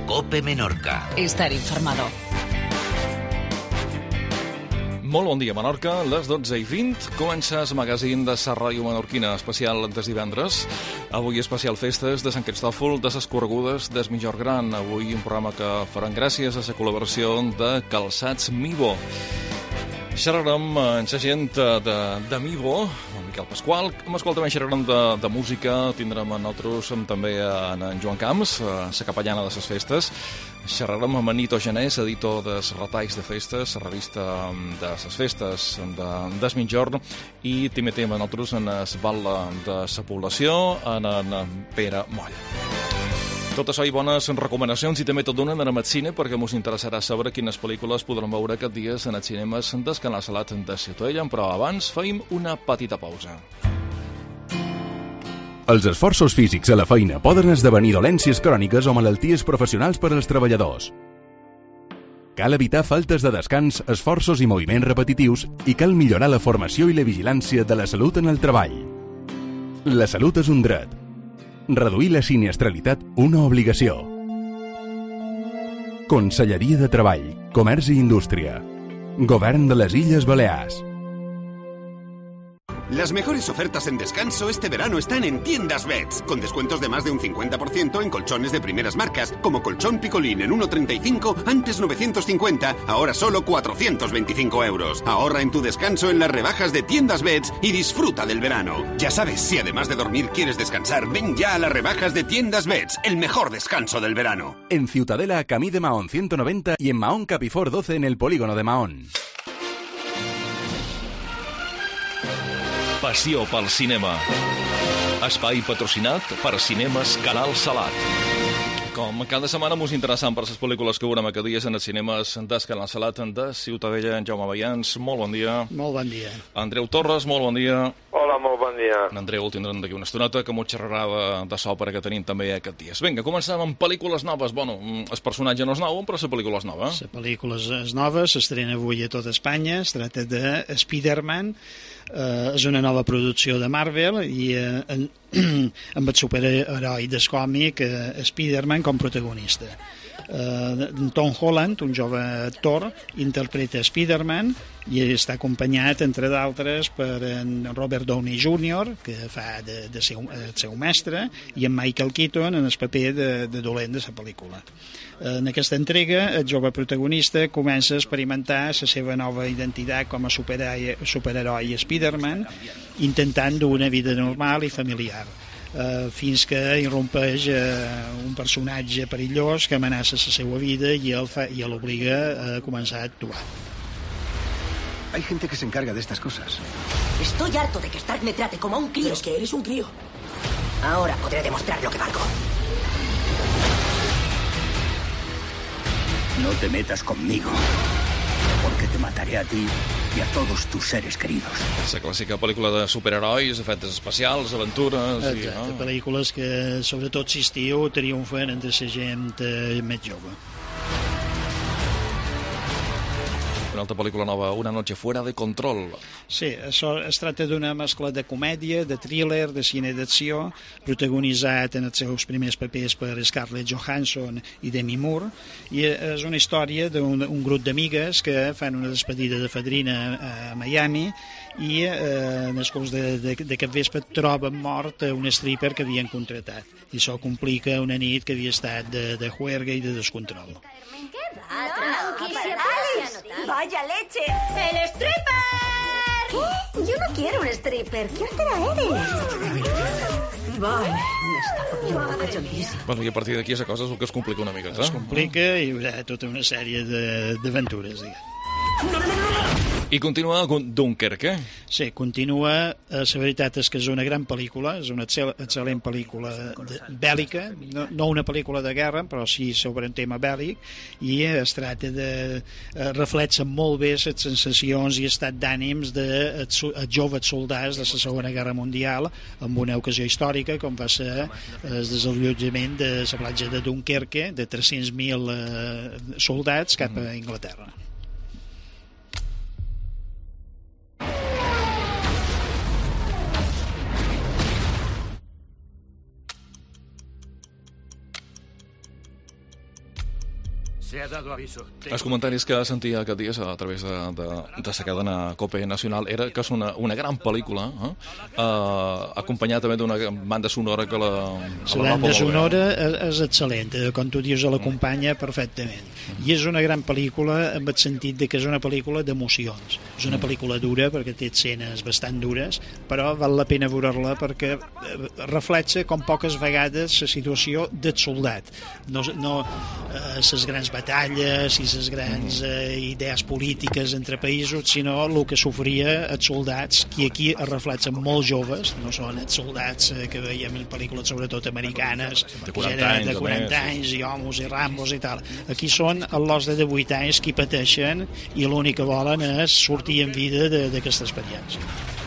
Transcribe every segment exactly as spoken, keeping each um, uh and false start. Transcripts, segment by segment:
COPE Menorca. Estar informado. Molt bon dia, Menorca. Les dotze i vint comença el magazín de la ràdio menorquina, especial des divendres. Avui especial festes de Sant Cristòfol, de les Corregudes, del Mijor Gran. Avui un programa que faran gràcies a la col·laboració de Calçats Mivo. Xerrarem amb la gent de, de Mivo, en Miquel Pasqual. Amb el qual també xerrarem de, de música. Tindrem a nosaltres també en Joan Camps, la capellana de les festes. Xerrarem amb Nito Genés, editor de Retalls de Festes, la revista de les festes de, del Migjorn, i també tenim a nosaltres en el bal de la població, en, en Pere Moll. Tot això i bones recomanacions, i també tot d'una anem al cine, perquè ens interessarà saber quines pel·lícules podrem veure aquests dies en els cinemes del Canal Salat de Ciutadella, però abans feim una petita pausa. Els esforços físics a la feina poden esdevenir dolències cròniques o malalties professionals per als treballadors. Cal evitar faltes de descans, esforços i moviments repetitius i cal millorar la formació i la vigilància de la salut en el treball. La salut és un dret. Reduir la siniestralitat, una obligació. Conselleria de Treball, Comerç i Indústria. Govern de les Illes Balears. Las mejores ofertas en descanso este verano están en Tiendas Beds, con descuentos de más de un cincuenta por ciento en colchones de primeras marcas, como colchón Picolín en uno treinta y cinco, antes novecientos cincuenta, ahora solo cuatrocientos veinticinco euros. Ahorra en tu descanso en las rebajas de Tiendas Beds y disfruta del verano. Ya sabes, si además de dormir quieres descansar, ven ya a las rebajas de Tiendas Beds, el mejor descanso del verano. En Ciutadela, Camí de Mahón ciento noventa y en Mahón Capifor doce en el polígono de Mahón. Passió pel cinema. Espai patrocinat per Cinemes Canal Salat. Com cada setmana mos interessant per les pel·lícules que veurem aquests dies en els cinemes del Canal Salat de Ciutadella. En Jaume Vallans, molt bon dia. Molt bon dia. Andreu Torres, molt bon dia. Hola, molt bon dia. En Andreu el tindrem d'aquí una estoneta, que m'ho xerrarà de, de s'òpera que tenim també aquests dies. Vinga, comencem amb pel·lícules noves. Bueno, el personatge no és nou, però la pel·lícula és nova. La pel·lícula és nova, s'estrena avui a tot Espanya. Es tracta de Spider-Man. Uh, és una nova producció de Marvel i uh, en, amb el superheroi del còmic uh, Spider-Man com protagonista. Uh, Tom Holland, un jove actor, interpreta Spider-Man i està acompanyat, entre d'altres, per en Robert Downey júnior, que fa de, de seu, el seu mestre, i en Michael Keaton en el paper de, de dolent de la pel·lícula. En aquesta entrega, el jove protagonista comença a experimentar la seva nova identitat com a superheroi, superheroi Spider-Man, intentant dur una vida normal i familiar, uh, fins que irrompeix uh, un personatge perillós que amenaça la seva vida i el fa, i l'obliga a començar a actuar. Hay gente que se encarga de estas cosas. Estoy harto de que Stark me trate como a un crío. Pero es que eres un crío. Ahora podré demostrar lo que valgo. No te metas conmigo, porque te mataré a ti i a tots tus seres queridos. La clàssica pel·lícula de superherois, efectes especials, aventures... Exacte, i, no? pel·lícules que, sobretot si estiu, triomfen entre la gent eh, més jove. Una altra pel·lícula nova, Una noche fuera de control. Sí, això es tracta d'una mescla de comèdia, de thriller, de cine d'acció, protagonitzat en els seus primers papers per Scarlett Johansson i Demi Moore, i és una història d'un un grup d'amigues que fan una despedida de fadrina a Miami i eh, en el curs d'aquest vespre troben mort un stripper que havien contratat, i això complica una nit que havia estat de, de juerga i de descontrol. ¡Vaya leche! ¡El stripper! ¿Qué? Yo no quiero un stripper. ¿Qué altera eres? Vale, me está poniendo cachondísima. Bueno, i a partir d'aquí la cosa és el que es complica una mica, eh? Es complica i hi haurà tota una sèrie d'aventures, diguem. No, no, no, no. I continua Dunkerque. Sí, continua. La veritat és que és una gran pel·lícula, és una excel·lent pel·lícula de, bèl·lica, no, no una pel·lícula de guerra, però sí sobre un tema bèl·lic, i es tracta de... reflexa molt bé les sensacions i estat d'ànims de joves soldats de la Segona Guerra Mundial, amb una ocasió històrica com va ser el desallotjament de la platja de Dunkerque de tres-cents mil soldats cap a Inglaterra. Se ha dado aviso. Els comentaris que sentia aquest dia a través de, de, de la cadena COPE Nacional era que és una, una gran pel·lícula, eh? Uh, acompanyada també d'una banda sonora que la... La banda sonora és, és excel·lent, com tu dius, l'acompanya perfectament. I és una gran pel·lícula en el sentit de que és una pel·lícula d'emocions. És una pel·lícula dura perquè té escenes bastant dures, però val la pena veure-la perquè reflexa com poques vegades la situació del soldat. No, no eh, les grans batalles i les grans eh, idees polítiques entre països, sinó el que sofria els soldats, que aquí es reflexen molt joves, no són els soldats eh, que veiem en pel·lícules sobretot americanes, de quaranta anys, de quaranta anys i homes i rambos i tal. Aquí són els de divuit anys que hi pateixen i l'únic que volen és sortir en vida d'aquesta experiència.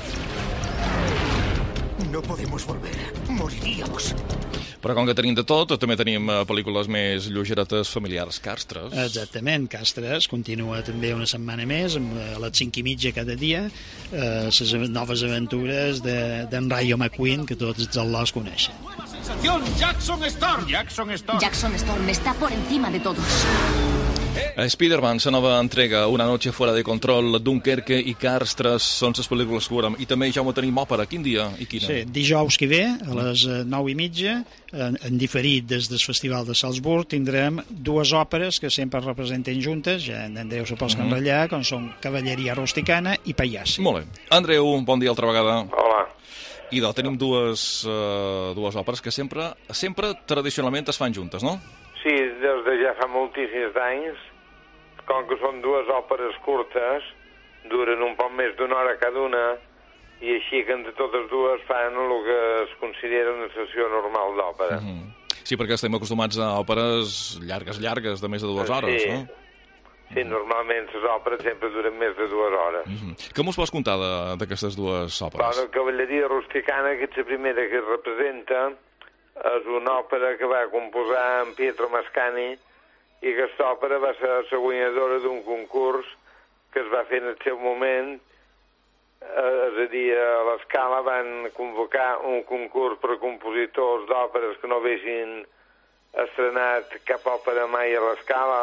No podemos volver, moriríamos. Però com que tenim de tot, també tenim pel·lícules més lleugeretes, familiars. Castres. Exactament, Castres continua també una setmana més, a les cinc i mitja cada dia, eh, les noves aventures d'en de, Rayo McQueen, que tots els al·lòs coneixen. Jackson Storm. Jackson Storm. Jackson Storm está por encima de todos. Spider-Man, la nova entrega, Una noche fuera de control, Dunkerque i Castres són les pel·lícules que veurem. I també ja ho tenim òpera. Quin dia i quina? Sí, dijous que ve, a les nou i mitja, en, en diferit des del Festival de Salzburg, tindrem dues òperes que sempre representen juntes, ja en Andreu se pot enratllar, com són Cavalleria Rusticana i Paiassi. Molt bé. Andreu, bon dia altra vegada. Hola. I doncs tenim dues, uh, dues òperes que sempre, sempre tradicionalment es fan juntes, no? Sí, des de ja fa moltíssims anys, com que són dues òperes curtes, duren un poc més d'una hora cada una, i així que entre totes dues fan el que es considera una sessió normal d'òpera. Mm-hmm. Sí, perquè estem acostumats a òperes llargues, llargues, de més de dues hores, sí. no? Sí, normalment les òperes sempre duren més de dues hores. Mm-hmm. Què mos pots contar d'aquestes dues òperes? Bueno, Cavalleria Rusticana, que és la primera que es representa, és una òpera que va composar en Pietro Mascagni, i aquesta òpera va ser la guanyadora d'un concurs que es va fer en el seu moment, eh, és a dir, a l'Escala van convocar un concurs per compositors d'òperes que no haguessin estrenat cap òpera mai a l'Escala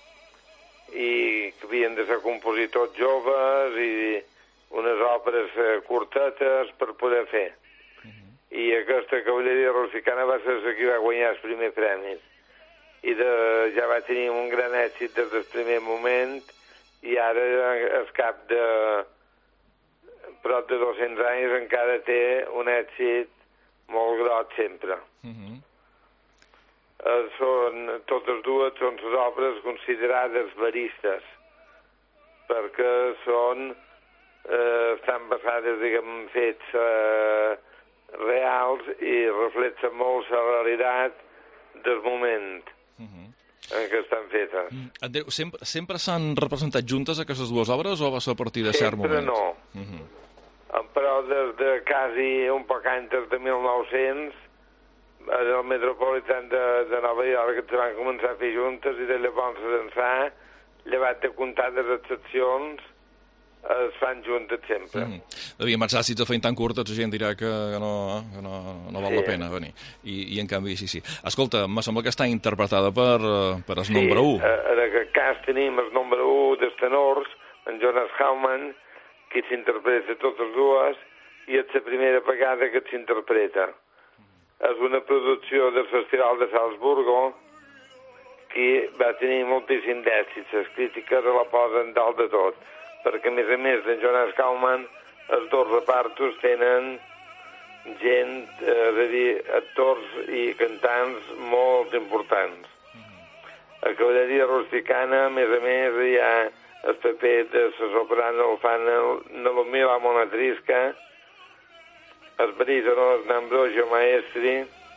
i que havien de ser compositors joves i unes òperes curtetes per poder fer. I aquesta Cavalleria Rusticana va ser la que va guanyar el primer premi. I de, ja va tenir un gran èxit des del primer moment i ara, al cap de prop de dos-cents anys, encara té un èxit molt gros sempre. Mm-hmm. eh, són, totes dues són les obres considerades veristes, perquè són, eh, estan basades, diguem, en fets eh, reals i reflecten molt la realitat del moment en què estan fetes. Andreu, sempre, sempre s'han representat juntes aquestes dues obres o va ser a partir de cert moment? Sempre no. Uh-huh. Però des de quasi un poc antes de mil nou-cents, en el Metropolitan de, de Nova York, que van començar a fer juntes i de llavors d'ençà, llevat de comptades excepcions, es fan juntes sempre. Mm. Devien pensar, si ets feina tan curta, la gent dirà que no, que no, no val sí. la pena venir. I, I en canvi, sí, sí. Escolta, me sembla que està interpretada per, per el sí, nombre u. Sí, en aquest cas tenim el nombre u dels tenors, en Jonas Haumann, que s'interpreta totes dues, i és la primera vegada que s'interpreta. Mm. És una producció del Festival de Salzburgo que va tenir moltíssim d'èxit. Les crítiques la posen dalt de tot, perquè a més a més de Jonas Haumann els dos repartos tenen gent, eh, és a dir, actors i cantants molt importants. A Cavalleria Rusticana, a més a més, hi ha el paper de la soprano, el fan Nelomila Monatrisca, el barítono Ambrogio Maestri,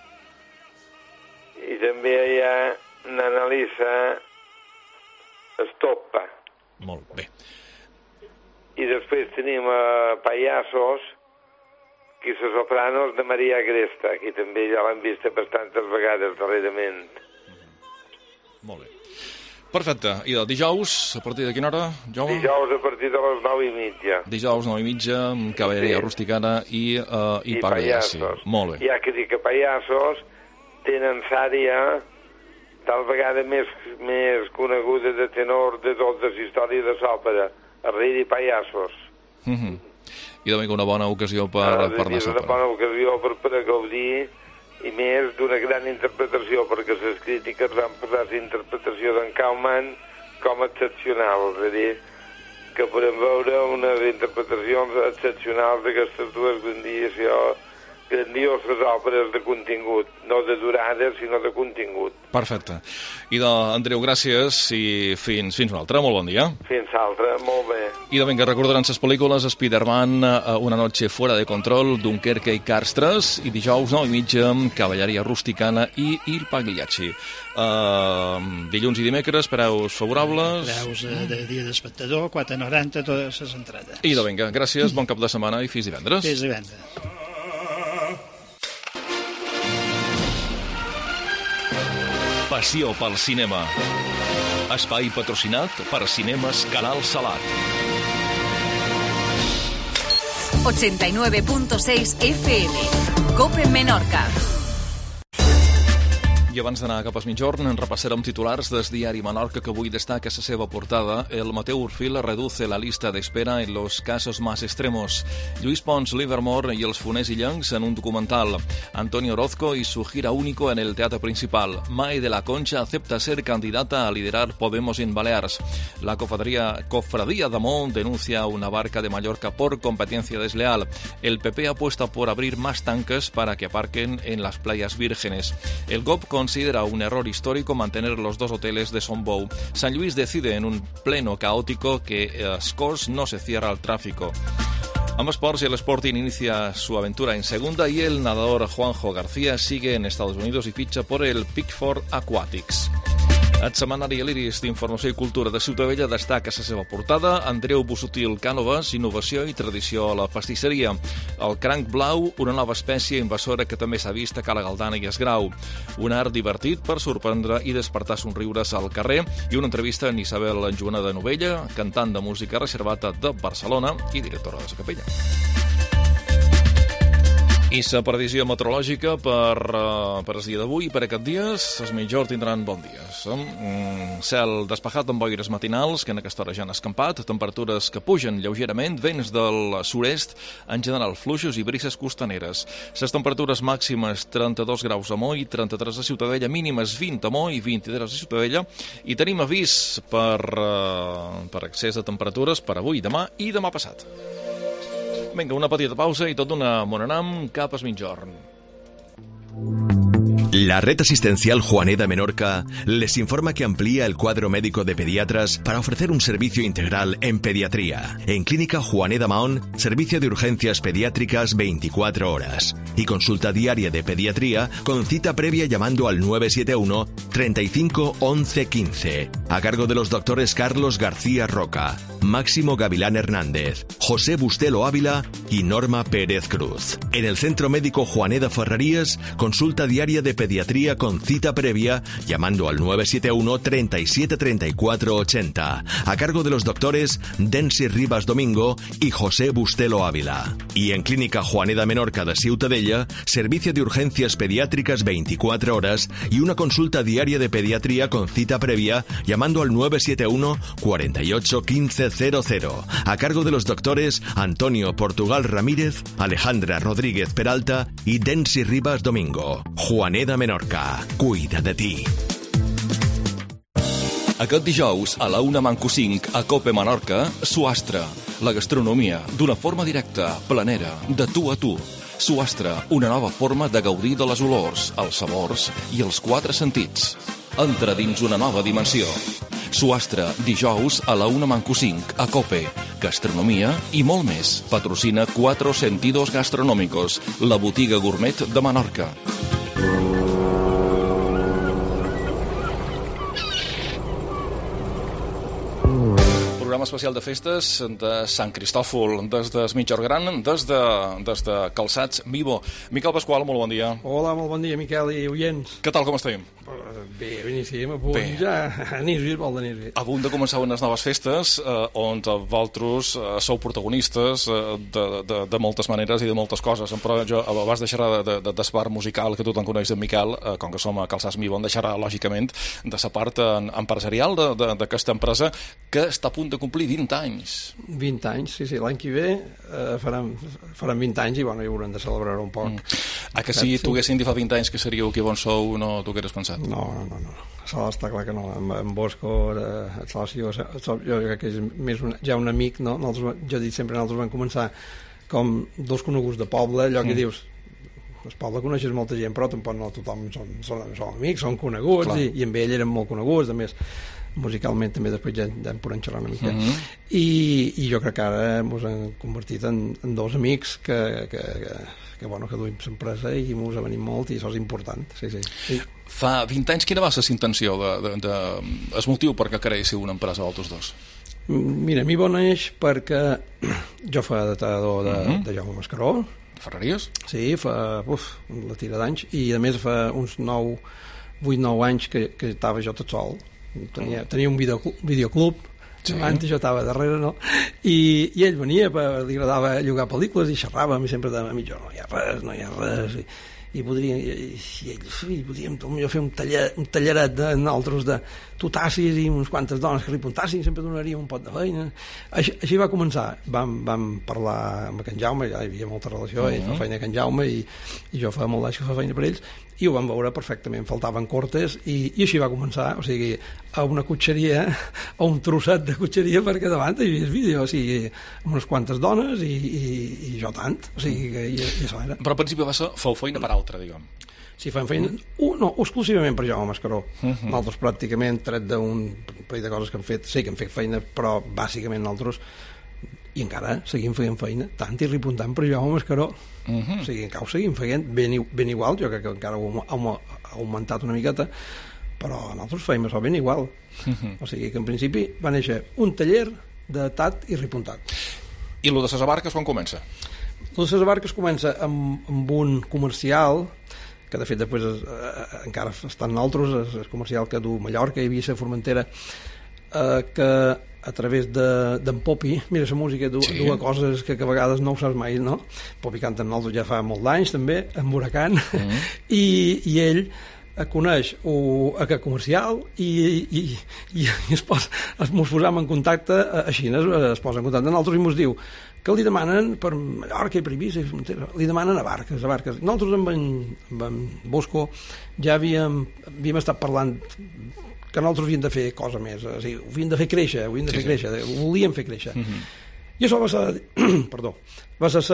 i també hi ha n'Annalisa Stoppa. Molt bé. I després tenim a Paiassos, que és sopranos de Maria Agresta, que també ja l'han vist bastantes vegades darrerament. Mm-hmm. Molt bé. Perfecte. I del dijous, a partir de quina hora, Jaume? Dijous a partir de les nou i mitja. Dijous, nou i mitja, Cavalleria sí. Rusticana i, uh, i, I Paiassos. Molt bé. Hi ha que dir que Paiassos tenen sària tal vegada més, més coneguda de tenor de tota la història de l'òpera, el rei de pallassos. Mm-hmm. I de una bona ocasió per, ah, per anar a una bona ocasió per, per a gaudir, i més d'una gran interpretació, perquè les crítiques van posar la interpretació d'en Kaumann com excepcional, és a dir, que podem veure unes interpretacions excepcionals d'aquestes dues grandioses, grandioses òperes de contingut, no de durada, sinó de contingut. Perfecte. I de, Andreu, gràcies i fins, fins una altra. Molt bon dia. Fins altra, molt bé. I de vinga, recordaran les pel·lícules Spider-Man, Una noche fuera de control, Dunkerque i Cars tres, i dijous nou i mitja, Cavalleria rusticana i Il Pagliacci. Uh, dilluns i dimecres, preus favorables. Preus de, de dia d'espectador, quatre noranta, totes les entrades. I de vinga, gràcies, bon cap de setmana i fins divendres. Fins divendres. Passió pel cinema. Espai patrocinat per Cinemes Canal Salat. ochenta y nueve punto seis F M. COPE Menorca. I abans d'anar cap a mitjorn, en repassarem titulars del diari Menorca, que avui destaca a la seva portada: el Mateu Urfil reduce la lista de espera en los casos más extremos. Lluís Pons Livermore i els Foners Illencs en un documental. Antonio Orozco y su gira único en el teatro principal. Mae de la Concha acepta ser candidata a liderar Podemos en Baleares. La cofradía, cofradía Damón denuncia una barca de Mallorca por competencia desleal. El P P apuesta por abrir más tanques para que aparquen en las playas vírgenes. El G O P considera un error histórico mantener los dos hoteles de Son Bou. San Luis decide en un pleno caótico que eh, Scores no se cierra al tráfico. Ambos Sports y el Sporting inicia su aventura en segunda y el nadador Juanjo García sigue en Estados Unidos y ficha por el Pickford Aquatics. El setmanari l'Iris d'Informació i Cultura de Ciutadella destaca a la seva portada Andreu Bussutil Cànovas, innovació i tradició a la pastisseria. El cranc blau, una nova espècie invasora que també s'ha vist a Cala Galdana i Esgrau. Un art divertit per sorprendre i despertar somriures al carrer, i una entrevista amb Isabel Joana de Novella, cantant de música reservata de Barcelona i directora de la capella. I la previsió meteorològica per, uh, per el dia d'avui i per aquests dies, els mitjors tindran bon dies. Mm, cel despejat amb boires matinals, que en aquesta hora ja han escampat, temperatures que pugen lleugerament, vents del sud-est, en general fluixos i brises costaneres. Les temperatures màximes trenta-dos graus a Mo i trenta-tres a Ciutadella, mínimes vint a Mo i vint-i-tres a Ciutadella, i tenim avís per, uh, per excés de temperatures per avui, demà i demà passat. Vinga, una petita pausa y tot una monanam cap a mitjorn. La red asistencial Juaneda Menorca les informa que amplía el cuadro médico de pediatras para ofrecer un servicio integral en pediatría. En Clínica Juaneda Mahón, servicio de urgencias pediátricas veinticuatro horas y consulta diaria de pediatría con cita previa llamando al nueve siete uno, treinta y cinco, once, quince, a cargo de los doctores Carlos García Roca, Máximo Gavilán Hernández, José Bustelo Ávila y Norma Pérez Cruz. En el Centro Médico Juaneda Ferrerías, consulta diaria de pediatría con cita previa llamando al nueve siete uno, treinta y siete, treinta y cuatro, ochenta, a cargo de los doctores Densi Rivas Domingo y José Bustelo Ávila. Y en Clínica Juaneda Menorca de Ciutadella, servicio de urgencias pediátricas veinticuatro horas y una consulta diaria de pediatría con cita previa llamando al nueve siete uno, cuarenta y ocho, quince, cero cero, a cargo de los doctores Antonio Portugal Ramírez, Alejandra Rodríguez Peralta y Densi Rivas Domingo. Juaneda Menorca, cuida de ti. Aquest dijous, a la una manco cinc, a COPE Menorca, Suastre, la gastronomia, d'una forma directa, planera, de tu a tu. Suastre, una nova forma de gaudir de les olors, els sabors i els quatre sentits. Entra dins una nova dimensió. Suastre, dijous a la una manco cinc, a COPE. Gastronomia i molt més. Patrocina Cuatro Sentidos Gastronómicos, la botiga gourmet de Menorca. Programa especial de festes de Sant Cristòfol, des de Mitjor Gran, des de, des de Calçats Vivo. Miquel Pasqual, molt bon dia. Hola, molt bon dia, Miquel i oients. Què tal, com estem? Bé, beníssim, a punt Bé. ja, anís-hi, vol d'anís-hi. A punt de començar unes noves festes eh, on vosaltres eh, sou protagonistes eh, de, de, de moltes maneres i de moltes coses, però jo abans de xerrar de, de, de part musical, que tothom coneix d'en Miquel, eh, com que som a Calçats Mi, bon de xerrar, lògicament, de la part empresarial d'aquesta empresa que està a punt de complir vint anys. vint anys, sí, sí, l'any que ve eh, farem, farem vint anys i bueno, hi haurem de celebrar un poc. Mm. A que si tu haguessin dit fa vint anys que seríeu aquí on sou, no t'ho hagueres pensat? No, no, no, no. Això està clar que no. En, en Bosco, eh, jo, jo crec que és més un, ja un amic, no? Nosaltres, jo dic sempre, nosaltres vam començar com dos coneguts de poble, allò que mm. dius, el poble coneixes molta gent, però tampoc no tothom són, són, són amics, són coneguts, i, i amb ell érem molt coneguts, a més, musicalment també després ja, ja en podem xerrar una mica. Mm-hmm. I, I jo crec que ara ens hem convertit en, en dos amics que, que, que, que, bueno, que duim l'empresa i ens ha venit molt i això és important. Sí, sí. sí. Fa vint anys, quina va ser la intenció? De, de, de, el motiu perquè creéssiu una empresa vosaltres dos? Mira, a mi bon eix perquè jo fa de tallador de, mm-hmm. de Jaume Mascaró. De Ferreries? Sí, fa uf, la tira d'anys. I a més fa uns nou, vuit nou anys que, que estava jo tot sol. Tenia, tenia un videoclub, videoclub sí. Abans jo estava darrere, no? I, i ell venia, li agradava llogar pel·lícules i xerràvem i sempre de mi, jo, no hi ha res, no hi ha res i, i podríem, i, i ell, sí, podríem millor fer un, taller, un talleret de nosaltres de tutassis i uns quantes dones que ripuntassin, sempre donaríem un pot de feina. Així, així va començar. Vam, vam parlar amb en Jaume, ja hi havia molta relació, ell fa feina amb en Jaume i, i jo fa molt d'anys que fa feina per ells, i ho vam veure perfectament, faltaven cortes i, i així va començar, o sigui, a una cotxeria, a un trosset de cotxeria perquè davant hi havia vídeo, o sigui, amb unes quantes dones i, i, i jo tant, o sigui, que i, i això era. Però al principi va ser feu feina per altra, diguem. Sí, fem feina, uh, no, exclusivament per Jaume Mascaró. Uh-huh. Nosaltres pràcticament, tret d'un parell de coses que hem fet, sí que hem fet feina, però bàsicament nosaltres, i encara seguim fent feina, tant i ripuntant per Jaume Mascaró. Uh-huh. O sigui, encara ho seguim fent ben, ben igual, jo crec que encara ho hem augmentat una miqueta, però nosaltres feim això ben igual. Uh-huh. O sigui que en principi va néixer un taller de tat i ripuntat. I lo de les abarques quan comença? Lo de les abarques comença amb, amb un comercial que de fet després eh, encara estan nosaltres, el comercial que du Mallorca, hi havia la Formentera, eh, que a través d'en de, Popi, mira, la música du, sí. du a coses que, que a vegades no ho saps mai, no? Popi canta amb nosaltres ja fa molt d'anys també, amb Huracan, mm-hmm. i, i ell coneix o, aquest comercial i, i, i, i es, posa, es mos posam en contacte així, es, es posa en contacte amb nosaltres i mos diu que li demanen per Mallorca i per Eivissa, li demanen a barques, a barques. Nosaltres amb en, amb en Bosco ja havíem, havíem estat parlant que nosaltres havíem de fer cosa més, o sigui, havíem de fer créixer, havíem de fer sí, créixer, sí. ho volíem fer créixer. Mm-hmm. I això va ser, perdó, va ser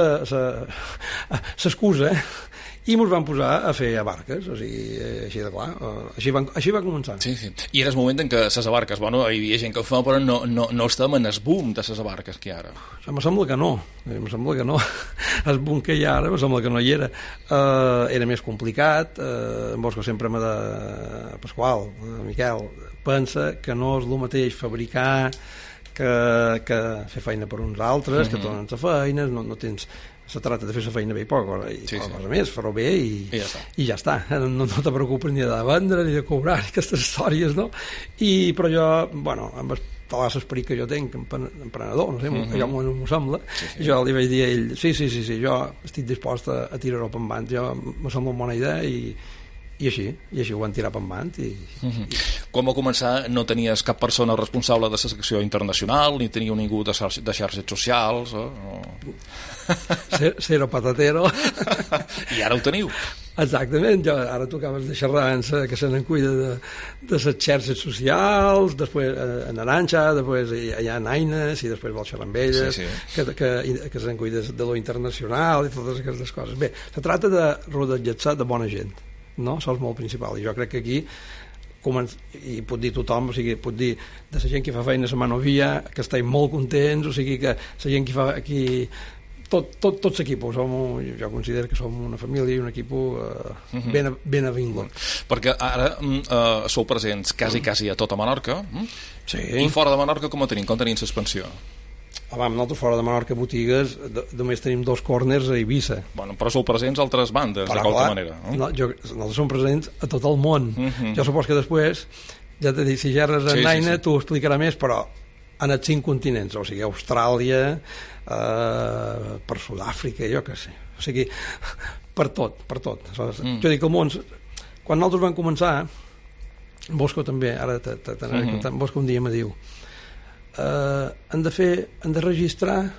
l'excusa, i ens vam posar a fer barques, o sigui, així de clar, així, van, així va començar. Sí, sí. I era el moment en què les barques, bueno, hi havia gent que ho fa, però no, no, no estem en el boom de les barques que hi ha ara. Això me sembla que no, me sembla que no. El boom que hi ha ara, me sembla que no hi era. Uh, era més complicat, uh, en Bosco sempre m'ha de... Pasqual, uh, Miquel, pensa que no és el mateix fabricar que, que fer feina per uns altres, mm-hmm. que donen la feina, no, no tens... Se tracta de fer la feina bé i poc, i sí, poca sí. cosa més, fer-ho bé i, I, ja està. i ja està. No, no te preocupes ni de vendre, ni de cobrar, ni aquestes històries, no? I, però jo, bueno, amb el talar l'esperit que jo tenc, emprenedor, no sé, mm-hmm. allò m'ho sembla, sí, sí. jo li vaig dir a ell, sí, sí, sí, sí jo estic dispost a, a tirar-ho per endavant, jo me sembla una bona idea i i així, i així ho van tirar per endavant i, uh-huh. i... Quan va començar no tenies cap persona responsable de la secció internacional ni teníeu ningú de, xar de xarxes socials o... Cero patatero i ara ho teniu exactament, jo, ara tu acabes de xerrar en sa, que se n'en cuida de, de les xarxes socials, després a Naranxa, després hi ha Naines i després vol xerrar amb elles sí, sí. que, que, que se'n cuida de lo internacional i totes aquestes coses. Bé, se tracta de rodejar de bona gent, no? Això és molt principal i jo crec que aquí i pot dir tothom, o sigui, pot dir de la gent que fa feina a la Manovia que estem molt contents, o sigui que la gent que fa aquí tot, tot, tots l'equip som, jo considero que som una família i un equip uh, uh-huh. ben, ben avingut. Perquè ara uh, sou presents quasi, quasi a tota Menorca, mm? sí. I fora de Menorca com ho tenim? Com tenim l'expansió? Home, nosaltres fora de Menorca botigues de, només tenim dos corners a Eivissa. Bueno, però sou presents a altres bandes, però, de qualque clar, manera. No? No, jo, nosaltres som presents a tot el món. Uh -huh. Jo supos que després, ja t'he dit, si ja eres en sí, Naina, sí, sí. t'ho explicarà més, però han anat cinc continents, o sigui, Austràlia, eh, per Sud-àfrica, jo què sé. O sigui, per tot, per tot. Mm. Jo dic, el món, quan nosaltres vam començar, Bosco també, ara t'anaré mm-hmm. contant, Bosco un dia me diu Uh, han de fer, han de registrar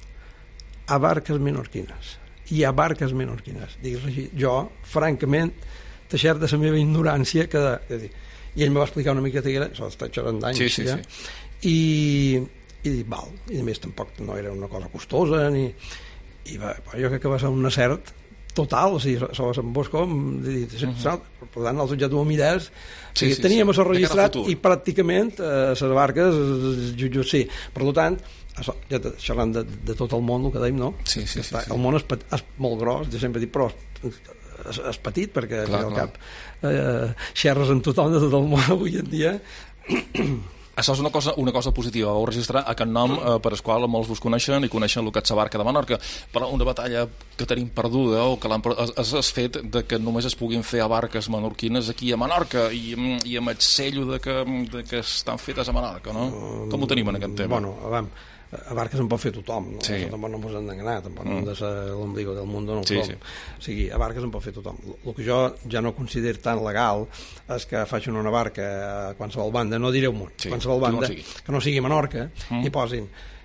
a barques menorquines i a barques menorquines. Dic, jo, francament, deixar de la meva ignorància, que, dir, i ell me va explicar una miqueta que era, això està xerrant d'anys, sí, sí, ja, sí. i, i dic, val, i a més tampoc no era una cosa costosa, ni, i va, jo crec que va ser un acert total, o sigui, això va ser en Bosco, dir, uh-huh. per tant, els ja t'ho mires, sí, sí, teníem sí. això registrat i pràcticament eh, les barques, eh, sí, per tant, això, ja xerrant de, de tot el món, el que dèiem, no? Sí, sí, està, sí, sí. El món és, és molt gros, jo sempre dic, però és, és petit, perquè clar, al cap eh, xerres amb tothom de tot el món avui en dia. Això és una cosa, una cosa positiva, vau registrar aquest nom eh, per el qual molts vos coneixen i coneixen el que és la barca de Menorca, però una batalla que tenim perduda o que és el fet de que només es puguin fer a barques menorquines aquí a Menorca i, i amb el cello de que, de que estan fetes a Menorca, no? Um, Com ho tenim en aquest tema? Bueno, vam, a barques en pot fer tothom, no? Sí. Tampoc no ens hem d'enganar, tampoc no hem de ser l'ombligo del món, no ho sí, som. sí. O sigui, a barques en pot fer tothom. El que jo ja no considero tan legal és que facin una barca a qualsevol banda, no diré un món, sí, qualsevol banda, que no sigui, que no sigui Menorca, mm. i posin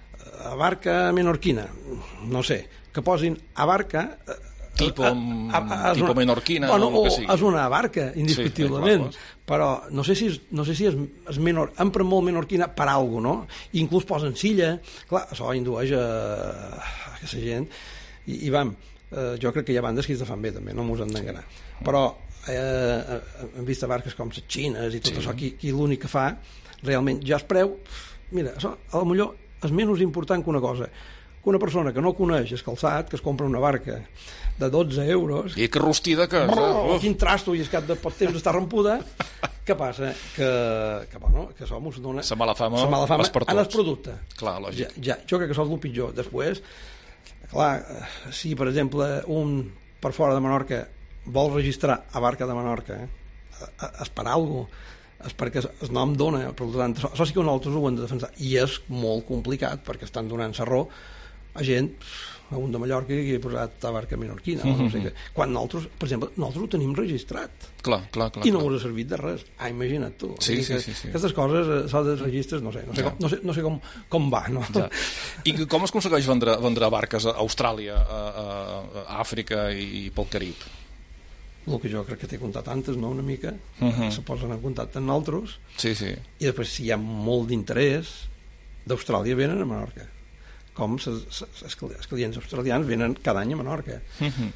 a barca menorquina, no sé, que posin a barca... Tipo, a, a, a, tipo una, menorquina, bueno, o el que o sigui. És una barca, indiscutiblement, sí, clar, però no sé si és, no sé si és, és menor, empren molt menorquina per alguna cosa, no? I inclús posen silla, clar, això indueix a, a aquesta gent, i, i vam, eh, jo crec que hi ha bandes que es fan bé també, no m'ho hem d'enganar, però eh, hem vist barques com les xines i tot sí. això, qui, qui l'únic que fa realment ja es preu, mira, això a lo millor és menys important que una cosa, que una persona que no coneix el calçat, que es compra una barca de dotze euros... I que rostida que... Oh, quin trasto, i és cap de pot temps està rompuda. Què passa? Que, que, bueno, que això mos dona... La mala fama, mala fama per tots. En el producte. Clar, lògic. Ja, ja, jo crec que això és el pitjor. Després, clar, si, per exemple, un per fora de Menorca vol registrar a barca de Menorca, eh, és per alguna cosa, és perquè el nom dona, per tant, això, això sí que nosaltres ho hem de defensar, i és molt complicat, perquè estan donant la raó a gent, a un de Mallorca que ha posat a barca menorquina, mm-hmm. no sé què. Quan nosaltres, per exemple, nosaltres ho tenim registrat. Clar, clar, clar. I no clar. us ha servit de res. Ah, imagina't tu. Sí, sí, que, sí, sí. Aquestes coses, això dels registres, no sé, no sé, ja. com, no sé, no sé com, com va, no? Ja. I com es aconsegueix vendre, vendre barques a Austràlia, a, a, a Àfrica i pel Carib? El que jo crec que té contacte antes, no?, una mica, uh-huh. se posen en contacte amb nosaltres, sí, sí. i després, si hi ha molt d'interès, d'Austràlia venen a Menorca. Com els clients australians venen cada any a Menorca. Uh-huh.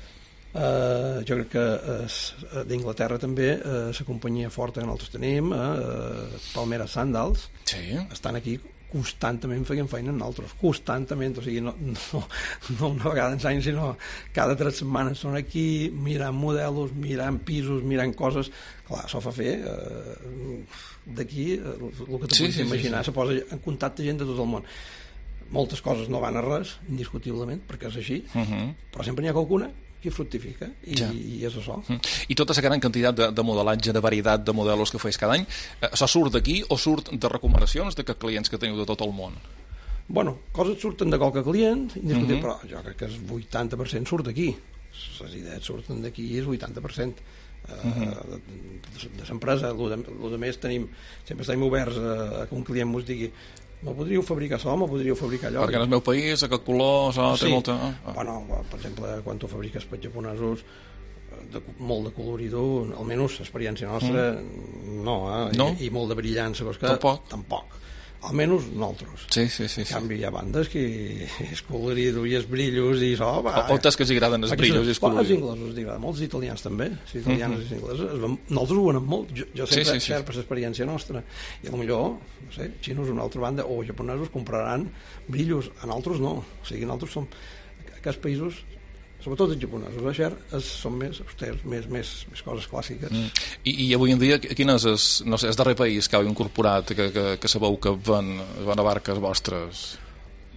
Uh, jo crec que uh, d'Inglaterra també uh, la companyia forta que nosaltres tenim, uh, Palmera Sandals, sí. estan aquí constantment feien feina amb nosaltres, constantment, o sigui, no, no, no una vegada en l'any, sinó cada tres setmanes són aquí mirant modelos, mirant pisos, mirant coses. Clar, això fa fer eh, d'aquí eh, el que te sí, pots sí, imaginar, sí, sí. se posa en contacte gent de tot el món. Moltes coses no van a res, indiscutiblement, perquè és així, uh-huh. però sempre n'hi ha qualcuna que fructifica, i, ja. i és això. Mm. I tota aquesta gran quantitat de, de modelatge, de varietat de modelos que feis cada any, eh, això surt d'aquí o surt de recomanacions de que clients que teniu de tot el món? Bueno, coses surten de qualque client, indiscutible, mm-hmm. però jo crec que el vuitanta per cent surt d'aquí. Les idees surten d'aquí i és vuitanta per cent. Mm-hmm. Uh, de, de l'empresa, el de, el de més tenim, sempre estem oberts a, a que un client ens digui me podríeu fabricar això, me podríeu fabricar allò. Perquè en el meu país, aquest color, això sí. té molta... Ah. Bueno, per exemple, quan tu fabriques per japonesos, de, molt de coloridor, almenys l'experiència nostra, mm. no, eh? no, I, i molt de brillança, que tampoc. Tampoc. Almenys nosaltres. Sí, sí, sí. En canvi, hi ha bandes que és colorido i és brillos i això... Va, o tas que els agraden els brillos i els coloridos. Els inglesos els agraden, molts italians també, els italians mm-hmm. i els inglesos. Nosaltres ho venem molt, jo, jo sempre sí, sí, cert sí. per l'experiència nostra. I potser, no sé, xinos una altra banda, o japonesos compraran brillos, a nosaltres no. O sigui, nosaltres som, aquests països, sobretot els japonesos, a Xer, són més austers, més, més, més coses clàssiques. Mm. I, I avui en dia, quin és el, no sé, el darrer país que heu incorporat, que, que, que sabeu que van, van a barques vostres?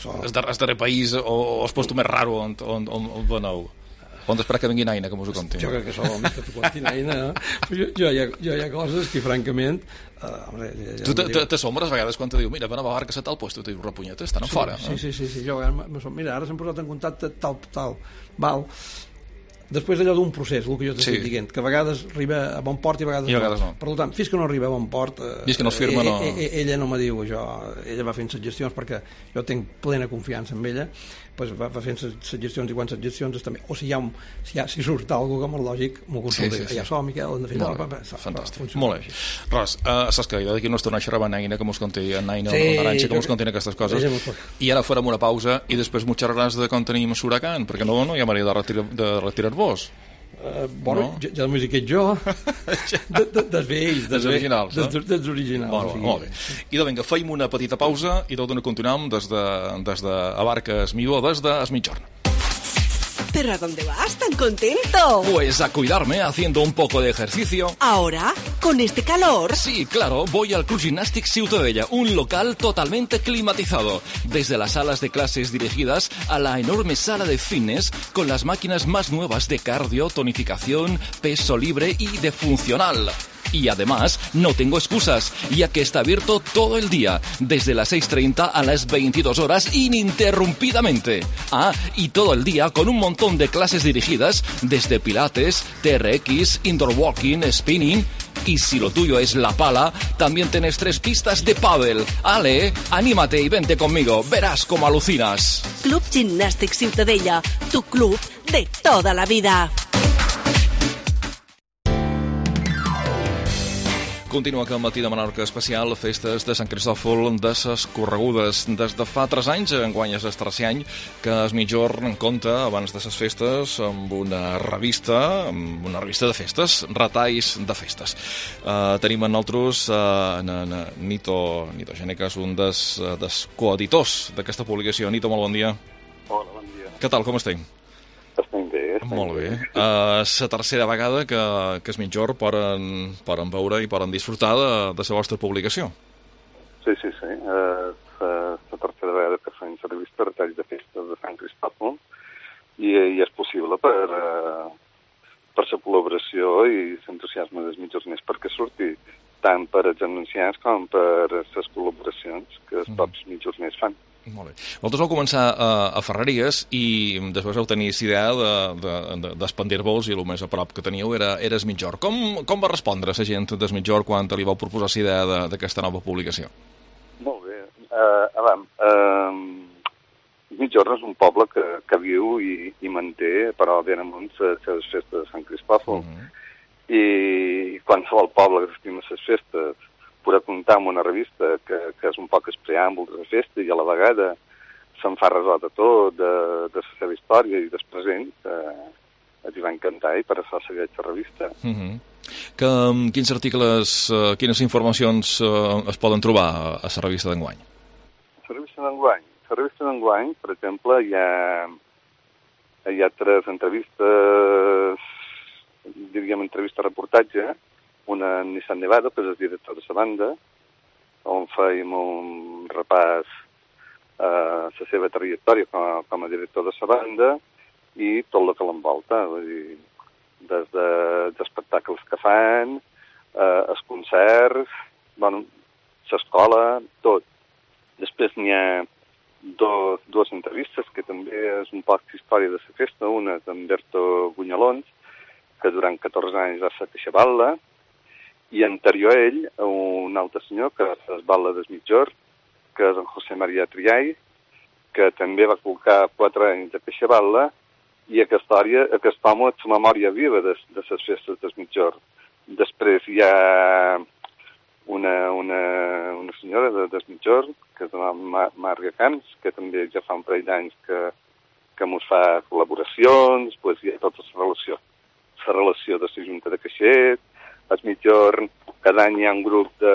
el darrer país o el lloc més raro on, on, on, on veneu? On d'esperar que vingui Naina, que m'ho conti? Jo crec que sol que t'ho conti Naina. Jo, jo, hi ha, jo hi ha coses que, francament... Uh, home, ja, ja tu t'assombres a vegades quan te diu mira, ven a Bavarques a tal lloc, tu dius, repunyeta, estan sí, fora. Sí, eh? sí, sí, sí, jo mira, ara s'han posat en contacte tal, tal, val. Després allò d'un procés, el que jo t'estic sí. dient, que a vegades arriba a bon port i a vegades, I a vegades no. no. Per tant, fins que no arriba a bon port... Eh, fins que no firma, no... Eh, eh, ella no me diu això, ella va fent les gestions perquè jo tinc plena confiança en ella, pues va, va fent les gestions i quan les gestions també, o si hi ha, un, si, hi ha si surt alguna cosa com el lògic, m'ho consulta, sí, sí, sí. ja som, Miquel, hem de fer... Molt bé, va, va, fantàstic, molt bé. Ros, uh, saps que d'aquí no es torna a xerrar amb Naina, que mos conti en Naina sí, o Arantxa, que mos contin aquestes coses, i ara farem una pausa i després m'ho xerraràs de com tenim Suracan, perquè no, no hi ha manera de retirar, de retirar-vos. Uh, bueno, no? ja, ja la música ets jo de, de, des vells des originals, des, des, des originals bueno, sí. Molt bé. I doncs vinga, feim una petita pausa i tot d'una continuem des de, des de Abarques Mió, des de Es Mitjorn. ¿Pero a dónde vas tan contento? Pues a cuidarme haciendo un poco de ejercicio. ¿Ahora? ¿Con este calor? Sí, claro, voy al Club Gimnàstic Ciutadella, un local totalmente climatizado. Desde las salas de clases dirigidas a la enorme sala de fitness con las máquinas más nuevas de cardio, tonificación, peso libre y de funcional. Y además, no tengo excusas, ya que está abierto todo el día, desde las seis treinta a las veintidós horas, ininterrumpidamente. Ah, y todo el día con un montón de clases dirigidas, desde pilates, T R X, indoor walking, spinning... Y si lo tuyo es la pala, también tenés tres pistas de pádel. Ale, anímate y vente conmigo, verás cómo alucinas. Club Gimnàstic Ciutadella, tu club de toda la vida. Continua aquest matí de Menorca especial, festes de Sant Cristòfol, de ses corregudes. Des de fa tres anys, enguany és el tercer any, que Es Mitjorn compta, abans de ses festes, amb una revista, amb una revista de festes, retalls de festes. Uh, tenim en nosaltres uh, en, en, Nito, Nito Gene, que és un dels, dels coeditors d'aquesta publicació. Nito, molt bon dia. Hola, bon dia. Què tal, com estem? Estem bé, estem Molt bé. Uh, la tercera vegada que, que Es Mitjorn poden, poden veure i poden disfrutar de, de la vostra publicació. Sí, sí, sí. Uh, la tercera vegada que fem la revista Retalls de Festes de Sant Cristòfol i, i és possible per, uh, per la col·laboració i l'entusiasme dels mitjorners perquè surti tant per als anunciants com per les col·laboracions que els mm. propis mitjorners fan. Molt bé. Vosaltres vau començar a, a Ferreries i després vau tenir idea d'expandir-vos de, de, i el més a prop que teníeu era, era Es Mitjorn. Com, com va respondre la gent d'Es Mitjorn quan li vau proposar la idea d'aquesta nova publicació? Molt bé. Uh, avam, uh, Es Mitjorn és un poble que, que viu i, i manté, però ben amunt, les seves festes de Sant Cristòfol. Uh -huh. I qualsevol poble que s'estima les festes poder comptar amb una revista que, que és un poc el preàmbul de la festa i a la vegada se'n fa resó de tot, de, de la seva història i del present, eh, els hi va encantar i per això segueix la revista. Uh -huh. que, quins articles, uh, quines informacions uh, es poden trobar a la revista d'enguany? La revista d'enguany? La revista d'enguany, per exemple, hi ha, hi ha tres entrevistes, diríem entrevista-reportatge, una en Nissan Nevada, que és el director de la banda, on fèiem un repàs a la seva trajectòria com a, com a director de la banda i tot el que l'envolta, vull dir, des de, d'espectacles que fan, eh, els concerts, bueno, l'escola, tot. Després n'hi ha dos, dues entrevistes, que també és un poc història de la festa, una d'en Berto Bunyalons, que durant catorze anys va ser Caixabatla, i anterior a ell, un altre senyor, que és Batlle d'Es Mitjorn, que és en José María Triay, que també va col·locar quatre anys de Caixabatla, i aquesta, hora, aquest home és la memòria viva de, de les festes d'Es Mitjorn. Després hi ha una, una, una senyora de, d'Es Mitjorn, que és la Màrga Camps, que també ja fa un parell d'anys que, que mos fa col·laboracions, pues hi ha tota la relació. La relació de la Junta de Caixet, Es Mitjorn, cada any hi ha un grup de,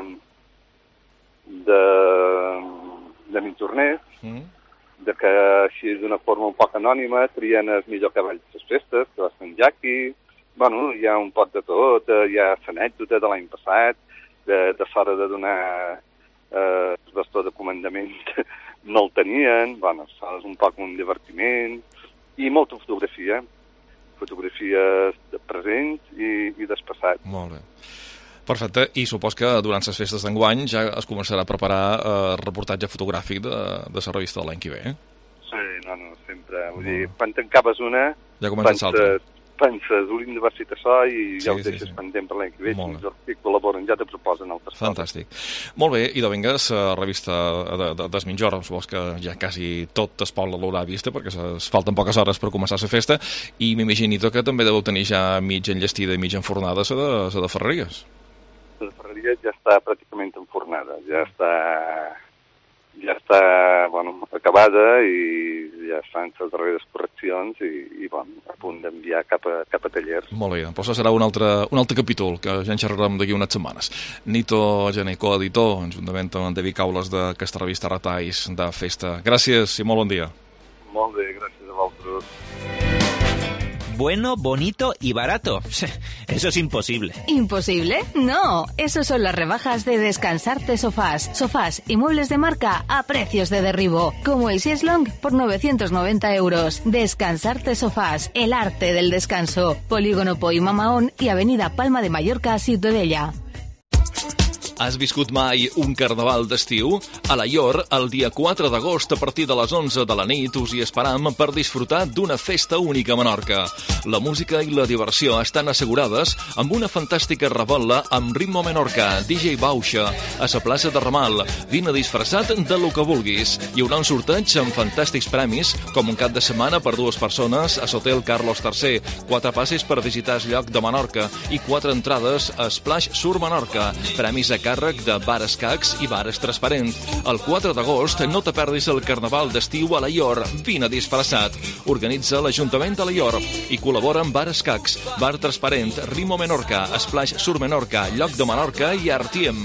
de, de mitjorners, mm. de que així d'una forma un poc anònima trien el millor cavall de les festes, que va ser en Jacqui. Bueno, hi ha un pot de tot, hi ha l'anècdota de l'any passat, de, de l'hora de donar eh, el bastó de comandament no el tenien, bueno, és un poc un divertiment, i molta fotografia, fotografies de present i, i del passat. Molt bé. Perfecte, i supos que durant les festes d'enguany ja es començarà a preparar eh, reportatge fotogràfic de, de la revista de l'any que ve, eh? Sí, no, no, sempre. Vull dir, quan t'encapes una, ja comences l'altra. Penses, ho hem de veure això i Sí, ja ho sí, deixes sí. pendent per l'any que ve, Molt fins que col·laboren, ja te proposen altres Fantàstic. Molt bé, i de vingues, la revista de, de, d'Esminjor, supos que ja quasi tot es poble l'haurà vista, perquè es falten poques hores per començar la festa, i m'imagino que també deveu tenir ja mig enllestida i mig enfornada la de, la de Ferreries. La de Ferreries ja està pràcticament enfornada, ja està, ja està bueno, acabada i ja es fan les darreres correccions i, i bueno, a punt d'enviar cap a, cap a tallers. Molt bé, doncs això serà un altre, un altre capítol que ja en xerrarem d'aquí unes setmanes. Nito Gené, coeditor, juntament amb en David Caules d'aquesta revista Retalls de Festa. Gràcies i molt bon dia. Molt bé, gràcies a vosaltres. Bueno, bonito y barato. Eso es imposible. ¿Imposible? No, esos son las rebajas de Descansarte Sofás. Sofás y muebles de marca a precios de derribo. Como el Sieslong por novecientos noventa euros. Descansarte Sofás, el arte del descanso. Polígono Poi Mamaón y Avenida Palma de Mallorca, Ciutadella. Has viscut mai un carnaval d'estiu? A la Llor, el dia quatre d'agost, a partir de les onze de la nit, us hi esperam per disfrutar d'una festa única a Menorca. La música i la diversió estan assegurades amb una fantàstica revetla amb ritmo menorca, D J Bauxa, a la plaça de Ramal. Vine disfressat de lo que vulguis. Hi haurà un sorteig amb fantàstics premis, com un cap de setmana per dues persones a l'Hotel Carlos tercer, quatre passes per visitar el lloc de Menorca i quatre entrades a Splash Sur Menorca. Premis a càrrec de Bar Escacs i Bar Transparent. El quatre d'agost no te perdis el carnaval d'estiu a la Llor. Vine disfressat. Organitza l'Ajuntament de la Llor i col·labora amb Bar Escacs, Bar Transparent, Rimo Menorca, Splash Sur Menorca, Lloc de Menorca i Artiem.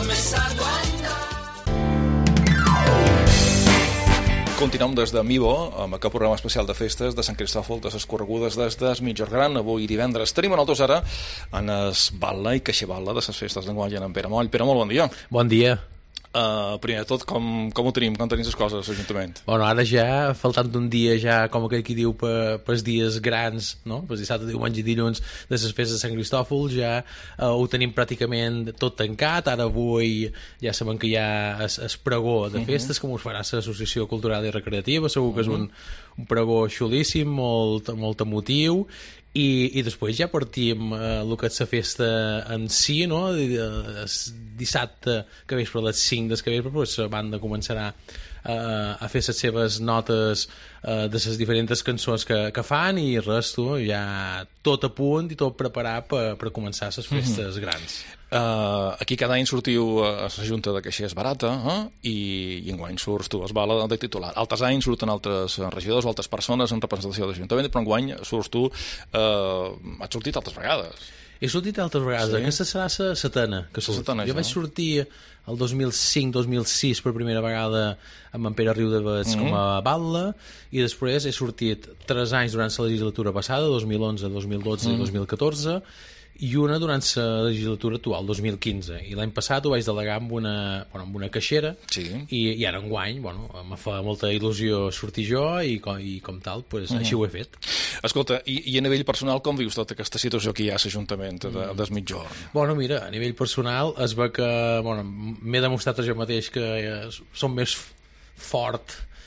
Continuem des de Mibo, amb aquest programa especial de festes de Sant Cristòfol, de les corregudes des d'Esmitjor Gran, avui divendres. Tenim a nosaltres ara en es Batla i Caixaballa de les festes d'enguany en Pere Moll. Pere, molt bon dia. Bon dia. Uh, primer de tot, com, com ho tenim? Com tenim les coses a l'Ajuntament? Bueno, ara ja, faltant un dia ja, com aquell qui diu, per, per dies grans, no? Per dissabte, diumenge i dilluns de les festes de Sant Cristòfol, ja uh, ho tenim pràcticament tot tancat. Ara avui ja sabem que hi ha es, es pregó de festes, uh -huh. com us farà l'Associació Cultural i Recreativa. Segur que és un, un pregó xulíssim, molt, molt emotiu. I, i després ja partim eh, el que és la festa en si, no? El dissabte que vespre a les cinc del que vespre, pues, la banda començarà eh, a fer les seves notes eh, de les diferents cançons que, que fan i res, tu, ja tot a punt i tot preparat per, per començar les festes mm-hmm. grans. Uh, aquí cada any sortiu a la Junta de Caixers barata, eh? I, i enguany surts tu, es vala de titular. Altres anys surten altres regidors o altres persones en representació de l'Ajuntament, però enguany surts tu, uh, has sortit altres vegades. He sortit altres vegades, sí. Aquesta serà la setena que surt. Setena, jo vaig sortir el dos mil cinc dos mil sis per primera vegada amb en Pere Riudavets mm-hmm. com a batlle, i després he sortit tres anys durant la legislatura passada, dos mil onze, dos mil dotze mm. i dos mil catorze, i una durant la legislatura actual, dos mil quinze, i l'any passat ho vaig delegar amb una, bueno, amb una caixera, sí. i, i ara enguany, bueno, me fa molta il·lusió sortir jo, i com, i com tal, pues, mm-hmm. així ho he fet. Escolta, i, i a nivell personal com vius tota aquesta situació que hi ha a l'Ajuntament de, de, d'Esmitjor? Bueno, mira, a nivell personal es ve que, bueno, m'he demostrat a jo mateix que eh, som més fort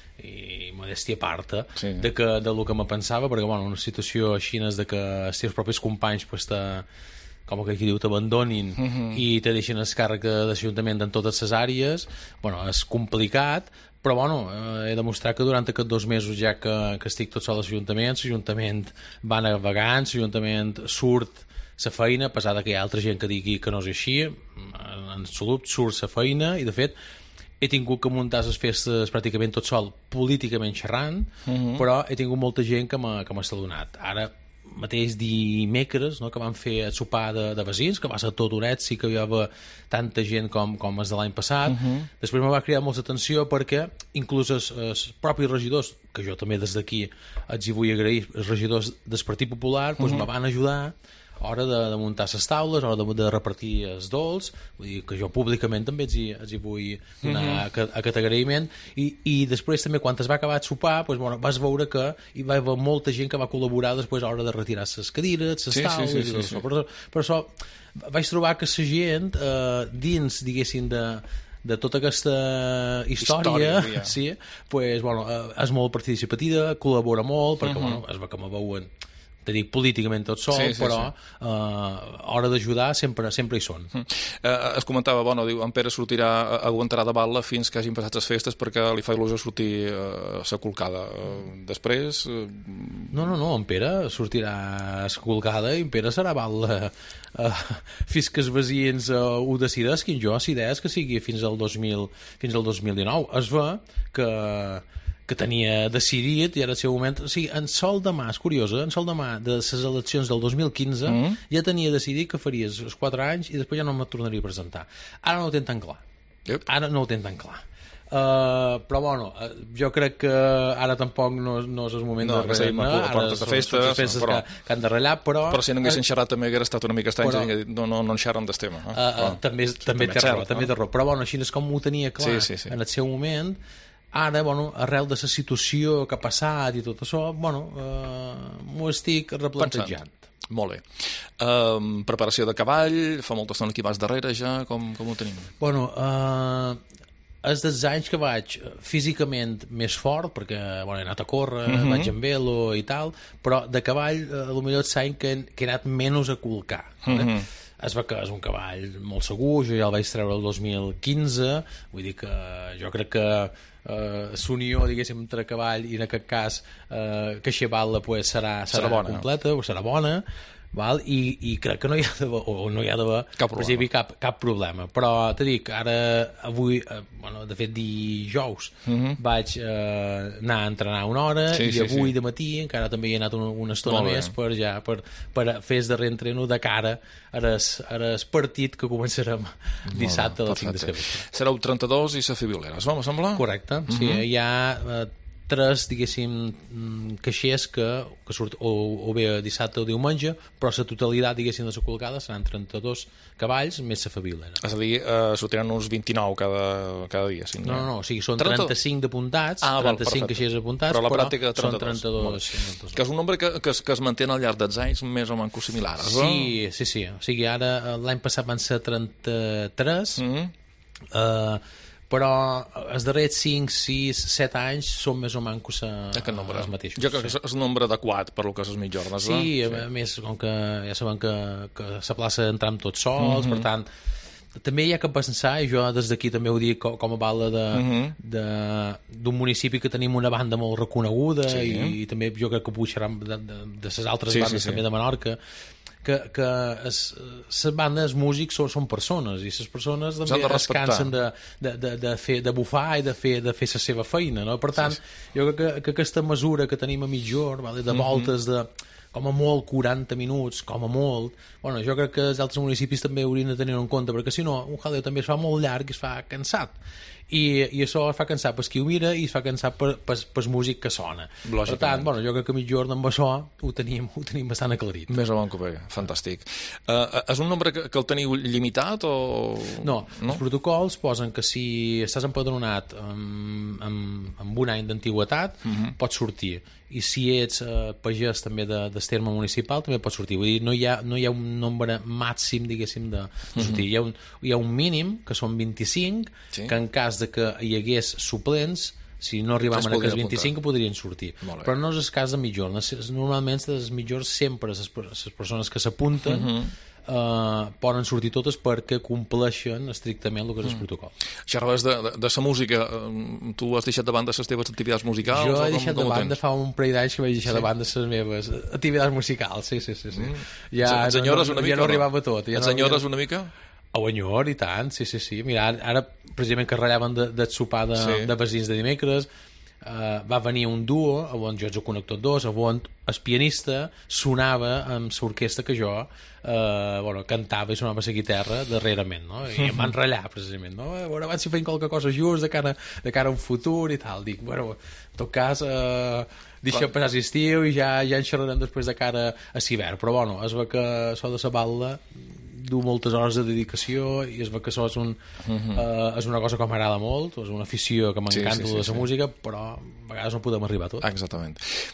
i modèstia a part sí. de, que, de lo que me pensava, perquè bueno, una situació així és de que els teus propis companys pues, com aquell que diu t'abandonin uh-huh. i te deixen el càrrec de l'Ajuntament en totes les àrees, bueno, és complicat, però bueno, eh, he demostrat que durant aquests dos mesos ja que, que estic tot sol a l'Ajuntament, l'Ajuntament va navegant, l'Ajuntament surt la feina, a pesar que hi ha altra gent que digui que no és així, en absolut surt la feina, i de fet he tingut que muntar les festes pràcticament tot sol, políticament xerrant, uh-huh. però he tingut molta gent que m'ha donat. Ara mateix dimecres, no, que van fer el sopar de, de veïns, que va ser tot un èxit, que hi havia tanta gent com, com els de l'any passat. Uh-huh. Després me va cridar molta atenció perquè inclús els, els propis regidors, que jo també des d'aquí els hi vull agrair, els regidors del Partit Popular, uh-huh. doncs me van ajudar hora de, de muntar les taules, hora de, de repartir els dolç, vull dir que jo públicament també els hi, els hi vull donar mm -hmm. aquest agraïment, i, i després també quan es va acabar de sopar, doncs, bueno, vas veure que hi va haver molta gent que va col·laborar després a l'hora de retirar les cadires, les sí, taules, sí, sí, i tot sí, sí. això. Per, per això vaig trobar que la gent eh, dins, diguéssim, de de tota aquesta història, història sí, pues, bueno, és molt participativa, col·labora molt, perquè uh -huh. bueno, es va que me veuen, te dic, políticament tot sol, sí, sí, però sí. Uh, a hora d'ajudar sempre sempre hi són. Uh -huh. uh, es comentava, bueno, diu, en Pere sortirà, aguantarà de bala fins que hagin passat les festes perquè li fa il·lusió sortir uh, a la colcada. Uh, després... Uh... No, no, no, en Pere sortirà a la colcada i en Pere serà bala uh, fins que els veïns uh, ho decidesquin. Jo, si idea és que sigui fins al dos mil, fins al dos mil dinou. Es ve que que tenia decidit i ara al seu moment, o sigui, en Sol de Mà, és curiós, eh? En Sol de Mà de les eleccions del dos mil quinze mm -hmm. ja tenia decidit que faries els quatre anys i després ja no me tornaria a presentar. Ara no ho tenen tan clar. Yep. Ara no ho tenen tan clar. Uh, però bueno, uh, jo crec que ara tampoc no, no és el moment no, de ratllar, ara portes de festes, són festes però, que, que han de ratllar, però... Però si no haguessin xerrat també hagués estat una mica estrany però, i dit, no, no, no en xerren del tema. Eh? Uh, uh, uh, també sí, també, té raó, també té raó, però bueno, així és com ho tenia clar sí, sí, sí. en el seu moment. Ara, bueno, arrel de la situació que ha passat i tot això, bueno, eh, m'ho estic replantejant. Molt bé. Um, preparació de cavall, fa molta estona que hi vas darrere ja, com, com ho tenim? Bueno, eh, és dels anys que vaig físicament més fort, perquè bueno, he anat a córrer, uh -huh. vaig en velo i tal, però de cavall, eh, potser és l'any que, que he anat menys a colcar. Uh -huh. Es va que és un cavall molt segur, jo ja el vaig treure el dos mil quinze, vull dir que jo crec que Uh, l'unió, diguéssim, entre cavall i en aquest cas uh, que Xeval pues, serà, serà, serà bona. completa o serà bona, val? I, i crec que no hi ha d'haver o no hi ha d'haver cap, cap, cap problema, però te dic, ara avui, uh, bueno, de fet dijous uh -huh. vaig uh, anar a entrenar una hora sí, i sí, avui sí. de matí encara també hi he anat una, una estona més per, ja, per, per fer el darrer entreno de cara ara el partit que començarem dissabte a les cinc de la vespre. Sereu trenta-dos i la Fibioleres, no? Me sembla? Correcte, uh -huh. sí, hi ha uh, tres, diguéssim, caixers que, que surt o, o bé dissabte o diumenge, però la totalitat, diguéssim, de la colgada seran trenta-dos cavalls més la Fabiolera. És a dir, uh, sortiran uns vint-i-nou cada, cada dia. Si no, no, no, o sigui, són trenta-cinc d'apuntats, ah, trenta-cinc caixers apuntats, però, la però pràctica, són trenta-dos. Que és un nombre que, que, que es manté al llarg dels anys més o menys similar. Sí, sí, sí. O sigui, ara l'any passat van ser trenta-tres, mm -hmm. uh, però els darrers cinc, sis, set anys són més o menys els mateixos. Jo crec que és un nombre adequat per lo que és les mitjornes. Sí, sí, a més, com que ja sabem que, que la plaça entram tots sols, mm -hmm. per tant, també hi ha que pensar, i jo des d'aquí també ho dic com, com a bala d'un uh-huh. municipi que tenim una banda molt reconeguda sí. i, i també jo crec que puc xerrar de, de, de les altres sí, bandes sí, sí. també de Menorca, que, que les bandes, els músics són, són persones i les persones també de es cansen de, de, de, de, fer, de bufar i de fer, de fer la seva feina, no? Per tant, sí, sí. jo crec que, que aquesta mesura que tenim a mitjor, vale, de voltes de com a molt quaranta minuts, com a molt, bueno, jo crec que els altres municipis també haurien de tenir en compte, perquè si no, un jaleo també es fa molt llarg i es fa cansat. I, i això es fa cansar per qui ho mira i es fa cansar per, per, per músic que sona. Per tant, bueno, jo crec que mitjor amb això ho tenim, ho tenim bastant aclarit. Més o menys que bé, fantàstic. Uh, és un nombre que, que el teniu limitat o...? No, no, els protocols posen que si estàs empadronat amb, amb, amb un any d'antiguitat uh-huh. pots sortir, i si ets uh, pagès també de, de terme municipal també pots sortir, vull dir, no hi ha, no hi ha un nombre màxim, diguéssim, de sortir. Uh-huh. hi, ha un, hi ha un mínim, que són vint-i-cinc, sí. que en cas de que hi hagués suplents, si no arribàvem a aquests vint-i-cinc podrien sortir, però no és el cas de mitjor. Normalment les mitjors sempre les, les persones que s'apunten uh-huh. Uh, poden sortir totes perquè compleixen estrictament el que és el mm. protocol. Xerraves de, de, de sa música, tu has deixat de banda les teves activitats musicals? Jo he deixat com, com de banda fa un parell d'anys que vaig deixar sí. de banda les meves activitats musicals, sí, sí, sí, sí. Mm. Ja, no, no, una mica, ja no arribava tot. Ja Ensenyores no, una mica? A Guanyor, i tant, sí, sí, sí. Mira, ara, precisament que ratllaven de, de sopar de, sí. de veïns de dimecres, Uh, va venir un duo on jo ets el connector dos, on el pianista sonava amb l'orquestra que jo uh, bueno, cantava i sonava la guitarra darrerament, no? I em van ratllar precisament, no? A veure, abans si feim qualque cosa just de cara, de cara a un futur i tal. Dic, bueno, en tot cas uh, deixem passar l'estiu i ja, ja en xerrarem després de cara a l'hivern, però bueno, es ve que això de la balda du moltes hores de dedicació i es ve que això és, un, uh-huh. uh, és una cosa que m'agrada molt, és una afició que m'encanta sí, sí, sí, de la sí. música, però a vegades no podem arribar a tot. Exactament.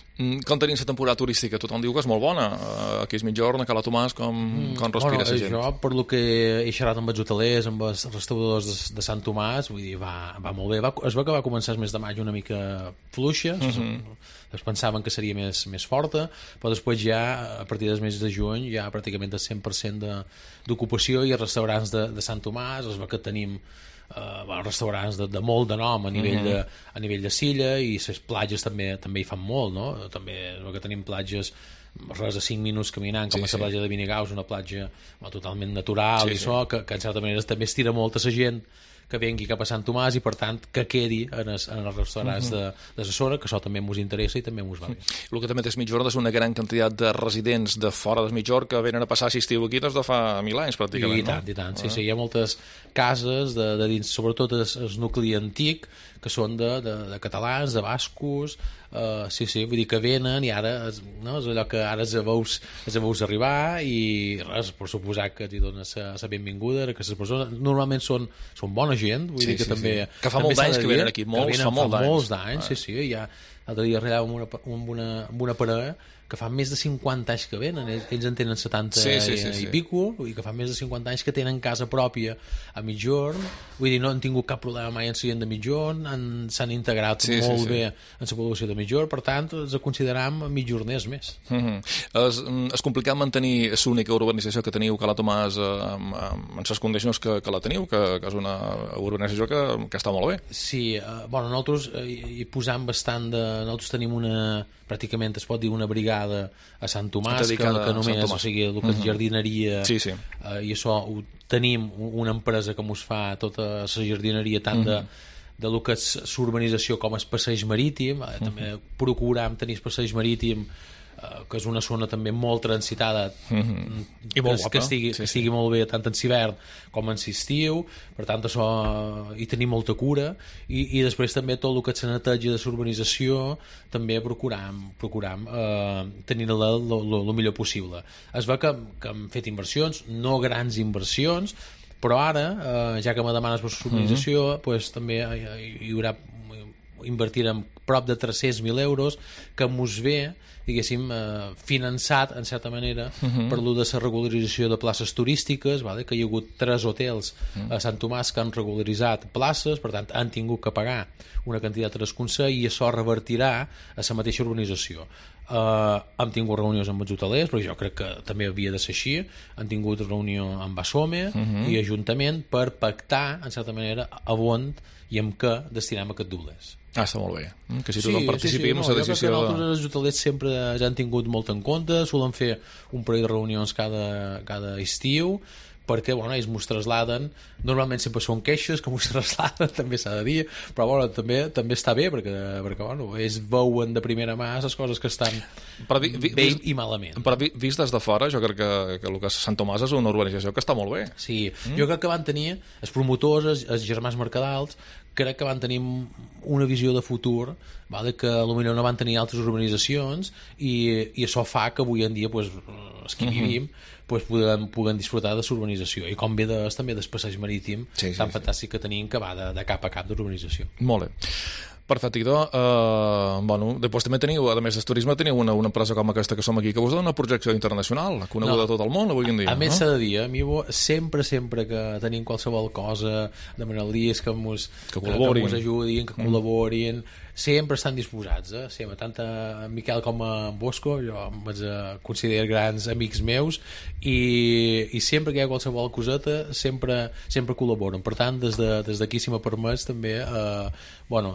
Com tenim la temporada turística? Tothom diu que és molt bona. Aquí és Migjorn, a Cala Tomàs, com, mm, com respira bueno, la gent? Jo, per lo que he xerrat amb els hotelers, amb els restauradors de, de Sant Tomàs, vull dir, va, va molt bé. Va, es veu que va començar el mes de maig una mica fluixa, uh-huh. es pensaven que seria més, més forta, però després ja, a partir del mes de juny, ja pràcticament el cent per cent d'ocupació i els restaurants de, de Sant Tomàs, es veu que tenim Uh, bueno, restaurants de, de molt de nom a nivell, uh-huh. de, a nivell de Silla, i les platges també també hi fan molt, no? També que tenim platges res de cinc minuts caminant, com sí, a la sí. platja de Vinigaus, una platja bueno, totalment natural sí, i això, sí. que, que en certa manera també estira molt a la gent que vengui cap a Sant Tomàs i per tant que quedi en els, en els restaurants uh-huh. de, de la zona, que això també ens interessa i també ens va bé. El que també té Migjorn és una gran quantitat de residents de fora de Migjorn que venen a passar a estiu aquí des de fa mil anys pràcticament. I tant, no? i tant, sí, ah. sí, hi ha moltes cases de, de dins, sobretot el, el nucli antic, que són de, de, de catalans, de bascos, uh, sí, sí, vull dir que venen i ara no, és allò que ara els veus, els veus arribar i res, per suposar que t'hi dones la benvinguda, que les persones normalment són, són bona gent, vull sí, dir que sí, també... Sí. Que fa molts anys que venen aquí, molts, venen, fa molts fa anys. molts d'anys, ah. sí, sí, ja l'altre dia arrelava amb una, amb una, amb una parella que fa més de cinquanta anys que venen, ells en tenen setanta sí, sí, sí, i, sí. i pico, vull dir que fa més de cinquanta anys que tenen casa pròpia a Migjorn, vull dir, no han tingut cap problema mai en la gent de Migjorn, s'han integrat sí, molt sí, sí. bé en la població de Migjorn, per tant, els consideram mitjorners més. Mm-hmm. és, és complicat mantenir l'única urbanització que teniu, Cala Tomàs, amb, amb les condicions que, que la teniu, que, que és una urbanització que, que està molt bé. Sí, eh, bueno, nosaltres eh, hi posam bastant de... Nosaltres tenim una, pràcticament es pot dir una brigada a Sant Tomàs, que, que només, o sigui, el que és uh-huh. jardineria sí, sí. Eh, i això ho tenim una empresa que mos fa tota la jardineria tant uh-huh. de, de lo que és l'urbanització com el passeig marítim, eh, també uh-huh. procuram tenir el passeig marítim Uh, que és una zona també molt transitada mm-hmm. i molt guapa que estigui, sí, que estigui sí. molt bé tant en l'hivern com en l'estiu, per tant això hi tenim molta cura i, i després també tot el que és la neteja de l'urbanització també procuram, procuram uh, tenir-la el millor possible. Es veu que, que hem fet inversions, no grans inversions, però ara, uh, ja que me demanes per l'urbanització, mm-hmm. pues, també hi, hi haurà invertirem prop de tres-cents mil euros que mos ve, diguéssim, eh, finançat en certa manera uh-huh. per lo de la regularització de places turístiques, vale? Que hi ha hagut tres hotels uh-huh. a Sant Tomàs que han regularitzat places, per tant han tingut que pagar una quantitat de desconcert i això revertirà a la mateixa urbanització. Uh, hem tingut reunions amb els hotelers, però jo crec que també havia de ser així, han tingut reunió amb Basome uh-huh. i Ajuntament per pactar, en certa manera, a on i amb què destinem aquest doblers. Ah, està molt bé. Que si tothom sí, participi sí, sí. No, en la decisió... Jo crec que nosaltres els hotelers sempre ja han tingut molt en compte, solen fer un parell de reunions cada, cada estiu, perquè bueno, ells mos trasladen, normalment sempre són queixes que mos trasladen, també s'ha de dir, però bueno, també, també està bé perquè, perquè bueno, ells veuen de primera mà les coses que estan però vi, vi, bé vist, i malament. Però vi, vist des de fora, jo crec que, que el que és Sant Tomàs és una urbanització que està molt bé. Sí, mm? jo crec que van tenir els promotors, els, els germans Mercadals, crec que van tenir una visió de futur, vale? Que potser no van tenir altres urbanitzacions i, i això fa que avui en dia pues, els que vivim uh-huh. pues, puguem, puguem disfrutar de l'urbanització i com ve de, també del passeig marítim sí, sí, tan sí. fantàstic que tenim que va de, de cap a cap d'urbanització. Molt bé. Perfecte, idò. Uh, bueno, després també teniu, a més del turisme, teniu una, una empresa com aquesta que som aquí, que us dona una projecció internacional, coneguda no. a tot el món avui en dia. A, a més no? s'ha de dir, a mi sempre, sempre que tenim qualsevol cosa, demanar-los que mos, que, que, que mos ajudin, que col·laborin, sempre estan disposats, eh? Sempre, tant a Miquel com a Bosco, jo em vaig considerar grans amics meus i, i sempre que hi ha qualsevol coseta sempre, sempre col·laboren. Per tant, des d'aquí, de, des si m'ha permès, també eh, bueno, els hi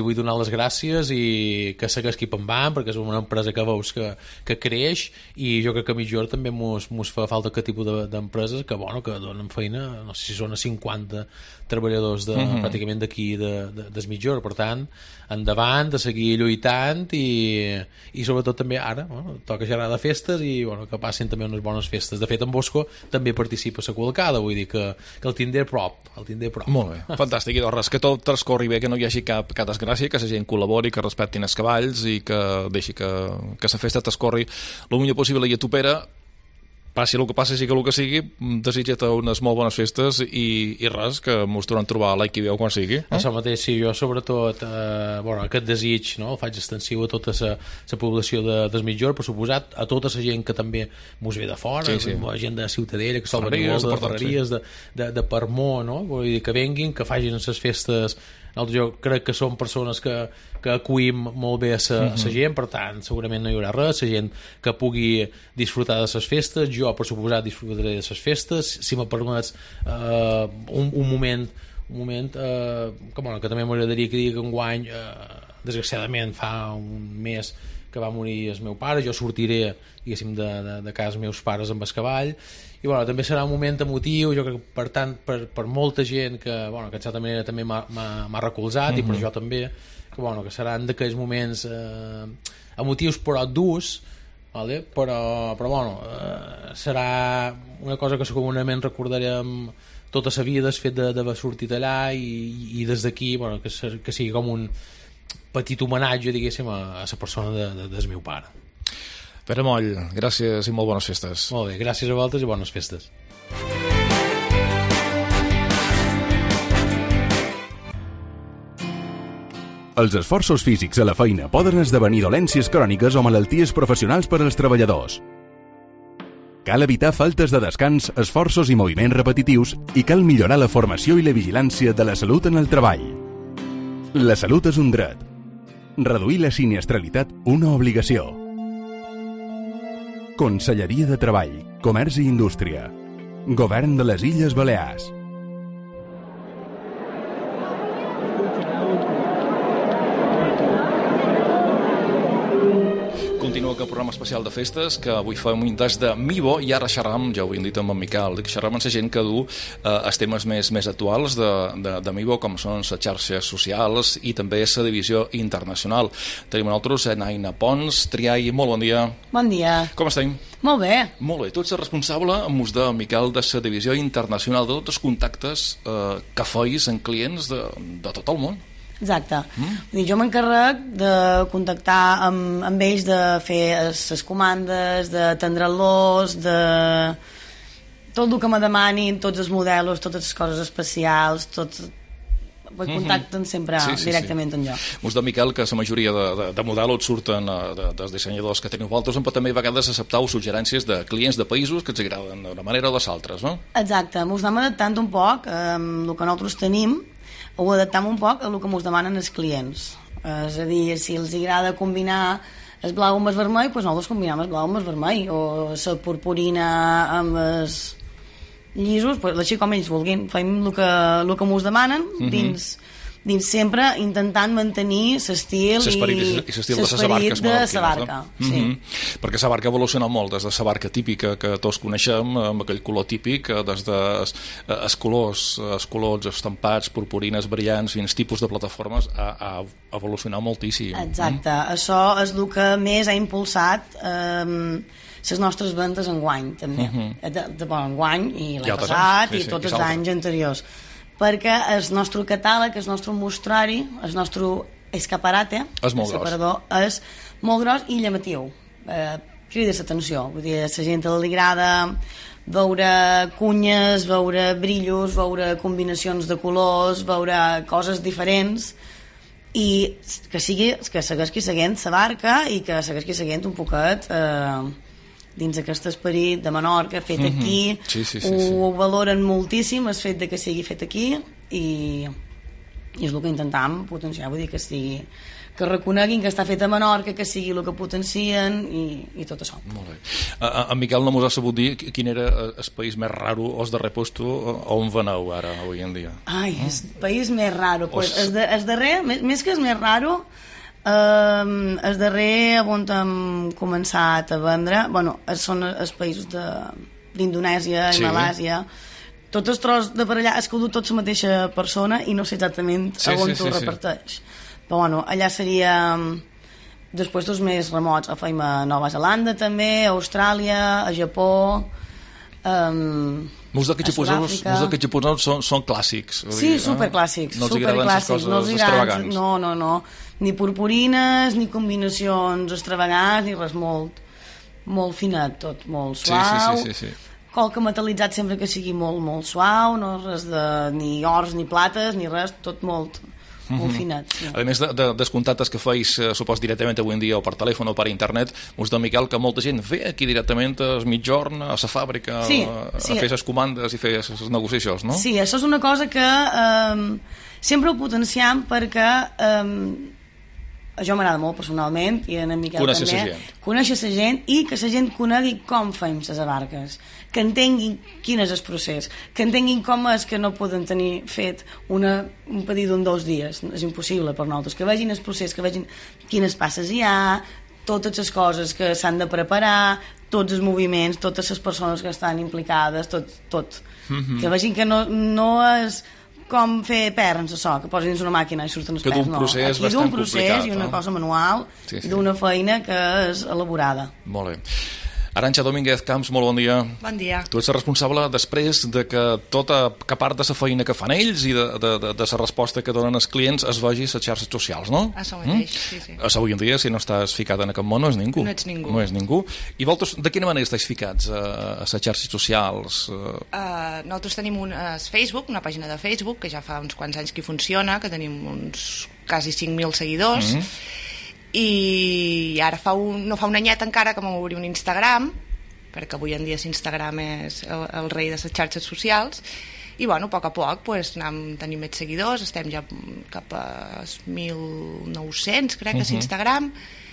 vull donar les gràcies i que segueixi pambant, perquè és una empresa que veus que, que creix, i jo crec que a Mitjor també mos, mos fa falta aquest tipus de, d'empreses que, bueno, que donen feina, no sé si són a cinquanta treballadors de, mm-hmm. pràcticament d'aquí de, de, de Mitjor. Per tant, endavant, de seguir lluitant, i, i sobretot també ara, bueno, toca gerar de festes, i bueno, que passin també unes bones festes. De fet, en Bosco també participa a la qualcada, vull dir que, que el tindré prop, el tindré prop. Molt bé, fantàstic, i doncs que tot transcorri bé, que no hi hagi cap, cap desgràcia, que la gent col·labori, que respectin els cavalls i que deixi que, que la festa transcorri el millor possible, i a tu, Pere, passi el que passi, sigui el que sigui, desitja-te unes molt bones festes i, i res, que mos tornem a trobar a l'Aic i Veu quan sigui. Eh? Això mateix, sí, jo sobretot eh, bueno, aquest desig, no, el faig extensiu a tota la població de, del Mitjor, per suposat, a tota la gent que també mos ve de fora, sí, sí. La gent de Ciutadella, que sol venir molt, de Ferreries, de, de, de Parmó, no? Vull dir, que venguin, que facin les festes. Jo crec que són persones que, que acuïm molt bé a la mm-hmm. gent, per tant segurament no hi haurà res, la gent que pugui disfrutar de les festes, jo per suposat disfrutaré de les festes, si me permets eh, un, un moment un moment eh, que, bueno, que també m'agradaria que digui que enguany eh, desgraciadament fa un mes que va morir el meu pare, jo sortiré diguéssim de, de, de casa meus pares amb el cavall, i bueno, també serà un moment emotiu, jo crec que per tant per, per molta gent que, bueno, que en certa manera també m'ha recolzat, mm-hmm. i per jo també, que, bueno, que seran d'aquells moments eh, emotius però durs, vale? però, però bueno, eh, serà una cosa que segurament recordarem tota la vida, el fet d'haver sortit allà, i, i des d'aquí, bueno, que, que sigui com un petit homenatge, diguéssim, a, a la persona de, de, del meu pare. Pere Moll, gràcies i molt bones festes. Molt bé, gràcies a vosaltres i bones festes. Els esforços físics a la feina poden esdevenir dolències cròniques o malalties professionals per als treballadors. Cal evitar faltes de descans, esforços i moviments repetitius, i cal millorar la formació i la vigilància de la salut en el treball. La salut és un dret. Reduir la sinistralitat, una obligació. Conselleria de Treball, Comerç i Indústria. Govern de les Illes Balears. Continua aquest programa especial de festes, que avui fem un des de Mivo, i ara xerram, ja ho havíem dit amb en Miquel, que xerram amb la gent que du eh, els temes més, més actuals de, de, de Mivo, com són les xarxes socials i també la divisió internacional. Tenim nosaltres a Naina Pons. Triai, molt bon dia. Bon dia. Com estem? Molt bé. Molt bé. Tu ets el responsable, amb de Miquel, de la divisió internacional, de tots els contactes eh, que feis en clients de, de tot el món. Exacte. Mm. Vull dir, jo m'encarrec de contactar amb, amb ells, de fer les comandes, d'atendre-los, de tot el que me demanin, tots els models, totes les coses especials, tot... Vull contacten mm-hmm. sempre sí, sí, directament sí. amb jo. Mos de Miquel, que la majoria de, de, de models surten de, dels dissenyadors que teniu vosaltres, però també a vegades acceptau suggerències de clients de països que ens agraden d'una manera o de l'altra, no? Exacte. Mos anem adaptant un poc amb el que nosaltres tenim, ho adaptam un poc a el que ens demanen els clients. És a dir, si els agrada combinar el blau amb el vermell, doncs nosaltres combinem el blau amb el vermell, o la purpurina amb els llisos, doncs així com ells vulguin. Fem el que, el que ens demanen, mm-hmm. dins, dins sempre intentant mantenir l'estil i l'esperit de la barca. Sí. Mm-hmm. Perquè la barca evoluciona molt, des de la barca típica que tots coneixem, amb aquell color típic, des de els colors, els colors estampats, purpurines brillants, fins tipus de plataformes, ha, ha evolucionat moltíssim. Exacte. Mm. Això és el que més ha impulsat eh, les nostres ventes enguany, també. Mm-hmm. De, de, bon, enguany i l'any passat sí, sí, i tots els anys anteriors. Perquè el nostre catàleg, el nostre mostrari, el nostre escaparate, és molt gros. Separador, és molt gros i llamatiu. Eh, crida l'atenció. Vull dir, a la gent li agrada veure cunyes, veure brillos, veure combinacions de colors, veure coses diferents, i que sigui, que segueixi seguint la barca i que segueixi seguint un poquet eh, dins aquest esperit de Menorca fet mm-hmm. aquí. Sí, sí, sí, ho sí. valoren moltíssim el fet de que sigui fet aquí, i i és el que intentem potenciar, vull dir que sigui que reconeguin que està fet a Menorca, que sigui el que potencien i, i tot això. Molt bé. Uh, en Miquel no mos ha sabut dir quin era el país més raro o el darrer puesto on veneu ara, avui en dia. Ai, el país més raro. Pues, el, de, el darrer, més, més que el més raro, eh, el darrer on hem començat a vendre, bueno, són els països d'Indonèsia i sí. Malàsia. Tot el tros de per allà és que ho du tot la mateixa persona i no sé exactament sí, on sí, t'ho sí, reparteix. Sí. Però bueno, allà seria després dels més remots, a feim a Nova Zelanda també, a Austràlia, a Japó, um, molts d'aquests japonesos són, són clàssics. Sí, superclàssics. No els agraden les coses no extravagants. No, no, no. Ni purpurines, ni combinacions extravagants, ni res molt, molt finet, tot molt suau. Sí, sí, sí, sí. Qualque metal·litzat sempre que sigui molt, molt suau, no res de ni ors, ni plates, ni res, tot molt... molt finet, sí. A més de, de, dels contactes que feis, eh, supos directament avui en dia o per telèfon o per internet, us de Miquel que molta gent ve aquí directament a mitjorn, a la fàbrica, sí, a, sí. a fer les comandes i fer les negociacions, no? Sí, això és una cosa que eh, sempre ho potenciam perquè eh, això m'agrada molt personalment i en Miquel conèixer també, conèixer la gent i que la gent conegui com fem les abarques, que entenguin quin és el procés, que entenguin com és que no poden tenir fet una, un pedido en dos dies, és impossible per nosaltres, que vegin el procés, que vegin quines passes hi ha, totes les coses que s'han de preparar, tots els moviments, totes les persones que estan implicades, tot, tot. Mm-hmm. Que vegin que no, no és com fer perns a so, que posin dins una màquina i surten els perns, no. Aquí d'un procés i una no? cosa manual, sí, sí. D'una feina que és elaborada. Molt bé. Arantxa Domínguez Camps, molt bon dia. Bon dia. Tu ets responsable després de que tota que part de la feina que fan ells i de, de, de, de la resposta que donen els clients es vegi a les xarxes socials, no? Això mateix, mm? sí, sí. Avui en dia, si no estàs ficat en aquest món, no és ningú. No ets ningú. No és ningú. I vosaltres, de quina manera estàs ficats a, a les xarxes socials? Uh, nosaltres tenim un uh, Facebook, una pàgina de Facebook, que ja fa uns quants anys que funciona, que tenim uns quasi cinc mil seguidors, mm-hmm. i ara fa un, no fa un anyet encara que vam obrir un Instagram, perquè avui en dia l'Instagram és el, el rei de les xarxes socials, i bueno, a poc a poc pues, anem tenint més seguidors, estem ja cap a mil nou-cents crec que uh-huh. a l'Instagram,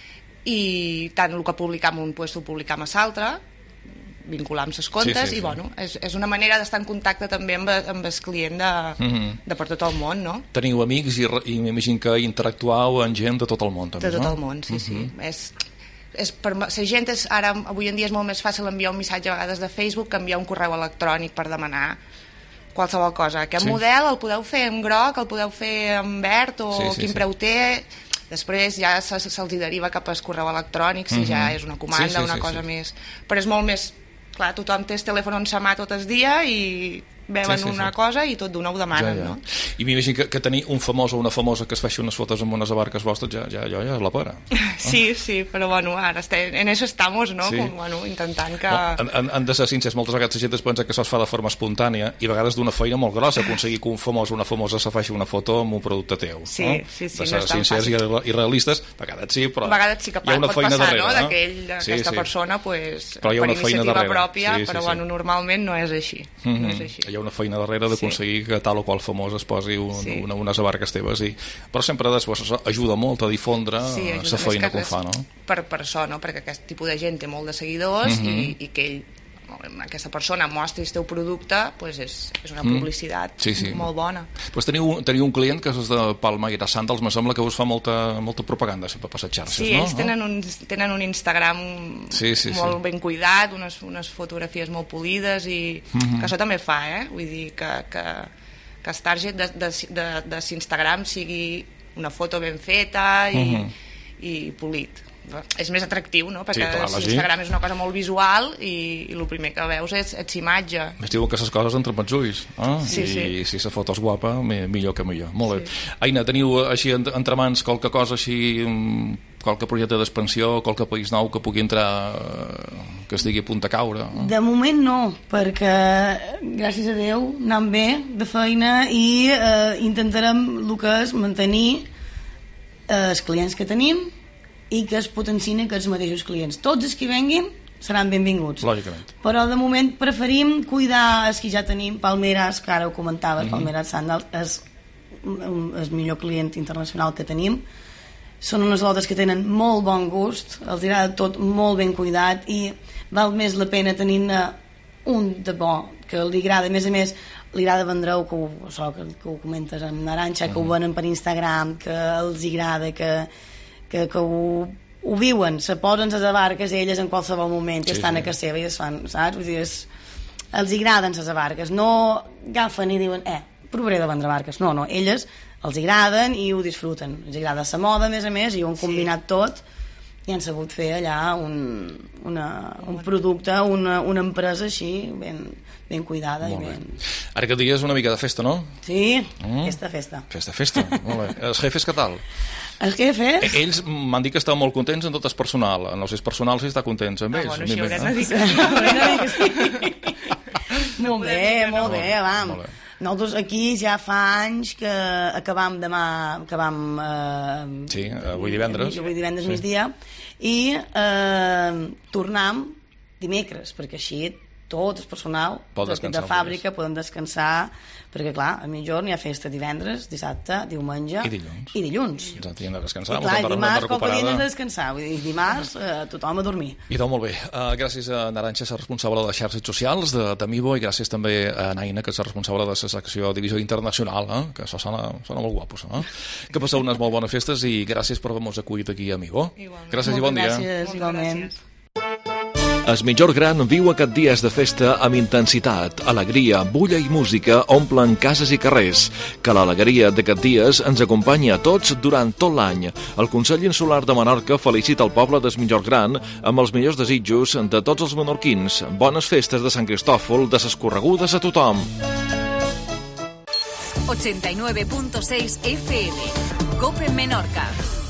i tant el que publicam un pues, ho publicam a l'altre, vincular amb les comptes, sí, sí, sí. I bueno, és, és una manera d'estar en contacte també amb, amb el client de, uh-huh. de per tot el món, no? Teniu amics i, i m'imagino que interactuau amb gent de tot el món també, de tot no? el món, sí, uh-huh. sí. És, és per, la gent és, ara, avui en dia és molt més fàcil enviar un missatge a vegades de Facebook que enviar un correu electrònic per demanar qualsevol cosa. Aquest sí. model el podeu fer en groc, el podeu fer en verd o sí, sí, quin sí. preu té. Després ja se'ls se deriva cap al correu electrònic si uh-huh. ja és una comanda, sí, sí, una sí, cosa sí. més... Però és molt més... Clar, tothom té el telèfon en sa mà tot el dia i veuen sí, sí, una sí. cosa i tot d'una ho demanen, ja, ja. no? I m'imagino que, que tenir un famós o una famosa que es faci unes fotos amb unes abarques vostres ja, ja, ja, ja és la pera. Sí, ah. sí, però bueno, ara estem, en això estamos, no? Sí. Com, bueno, intentant que... No, han, han de ser sincers, moltes vegades la gent es pensa que això es fa de forma espontània i a vegades d'una feina molt grossa aconseguir que un famós o una famosa se faci una foto amb un producte teu. Sí, no? sí, sí, de ser no és tan sincers fàcil. I realistes, a vegades sí, però a vegades sí que hi ha una pot feina passar, darrere, no? D'aquell, d'aquesta sí, sí. persona, pues, per iniciativa pròpia, sí, sí, però sí. bueno, normalment no és així. Mm-hmm. No és així. Hi ha una feina darrere d'aconseguir sí. que tal o qual famós es posi un, sí. una, unes abarques teves i... però sempre després això ajuda molt a difondre sí, la feina que, que ho fa, no? Per, per això, no? Perquè aquest tipus de gent té molt de seguidors mm-hmm. i, i que ell, aquesta persona mostri el teu producte, pues és, és una publicitat mm. sí, sí. molt bona. Pues teniu, teniu un client que és de Palmaire Sandals, me sembla que us fa molta, molta propaganda sempre per les xarxes, sí, no? ells tenen un, tenen un Instagram sí, sí, molt sí. ben cuidat, unes, unes fotografies molt polides i mm-hmm. que això també fa, eh? Vull dir que, que, que el target de, de, de, de l'Instagram sigui una foto ben feta i, mm-hmm. i polit. És més atractiu, no? Perquè sí, Instagram és una cosa molt visual i, i el primer que veus és, és imatge. Més diuen que les coses entren pels ulls, eh? Sí, I sí. si la foto és guapa, millor que millor. Molt bé. Sí. Aina, teniu així entre mans qualque cosa així, qualque projecte d'expansió, qualque país nou que pugui entrar, que estigui a punt de caure? Eh? De moment no, perquè gràcies a Déu anem bé de feina i eh, intentarem el que és mantenir eh, els clients que tenim i que es potenciïn aquests mateixos clients. Tots els que venguin seran benvinguts. Lògicament. Però de moment preferim cuidar els que ja tenim. Palmeras, que ara ho comentaves, mm-hmm. Palmeras Sandals, és el millor client internacional que tenim. Són unes lotes que tenen molt bon gust, els agrada tot molt ben cuidat i val més la pena tenir-ne un de bo, que li agrada, a més a més li agrada vendre-ho, que, ho, això, que, que ho comentes amb Naranja, que ho venen per Instagram, que els agrada, que, que, que ho, ho viuen, se posen les abarques elles en qualsevol moment, sí, estan sí. a casa seva i es fan, saps? Vull dir, és, els agraden les abarques, no agafen i diuen, eh, provaré de vendre barques, no, no, elles els agraden i ho disfruten, els agrada la moda, a més a més, i ho han combinat sí. tot i han sabut fer allà un, una, un producte, una, una empresa així, ben, ben cuidada. I ben... Ara que dies una mica de festa, no? Sí, mm. festa, festa. Festa, festa, molt bé. Els jefes què tal? Els jefes? Ells m'han dit que estan molt contents en tot el personal, en els seus personals està contents amb ah, ells. Bueno, això haurem de dir que sí. Molt bé, molt bé, vam. Molt bé. Nosaltres aquí ja fa anys que acabam demà, acabam... Eh, sí, avui divendres. Avui divendres sí. migdia, i eh, tornam dimecres, perquè així tot el personal de fàbrica poden descansar, perquè clar, a mitjorn hi ha festa divendres, dissabte, diumenge i dilluns. I dilluns. Exacte, hem de descansar. I clar, i dimarts, qualque dia hem de descansar, vull dir, dimarts eh, tothom a dormir. I tot molt bé. Uh, gràcies a Naranja, és responsable de xarxes socials de Tamibo, i gràcies també a Naina, que és responsable de la secció Divisió Internacional, eh? Que això sona, sona molt guapos. Eh? Que passeu unes molt bones festes i gràcies per haver-nos acollit aquí a Amigo. Igualment. Gràcies Moltes i bon dia. Gràcies, igualment. Es Mitjor Gran viu aquests dies de festa amb intensitat, alegria, bulla i música omplen cases i carrers. Que l'alegria d'aquests dies ens acompanya a tots durant tot l'any. El Consell Insular de Menorca felicita el poble d'Es Mitjor Gran amb els millors desitjos de tots els menorquins. Bones festes de Sant Cristòfol, de ses corregudes a tothom. ochenta y nueve punto seis F M. COPE Menorca.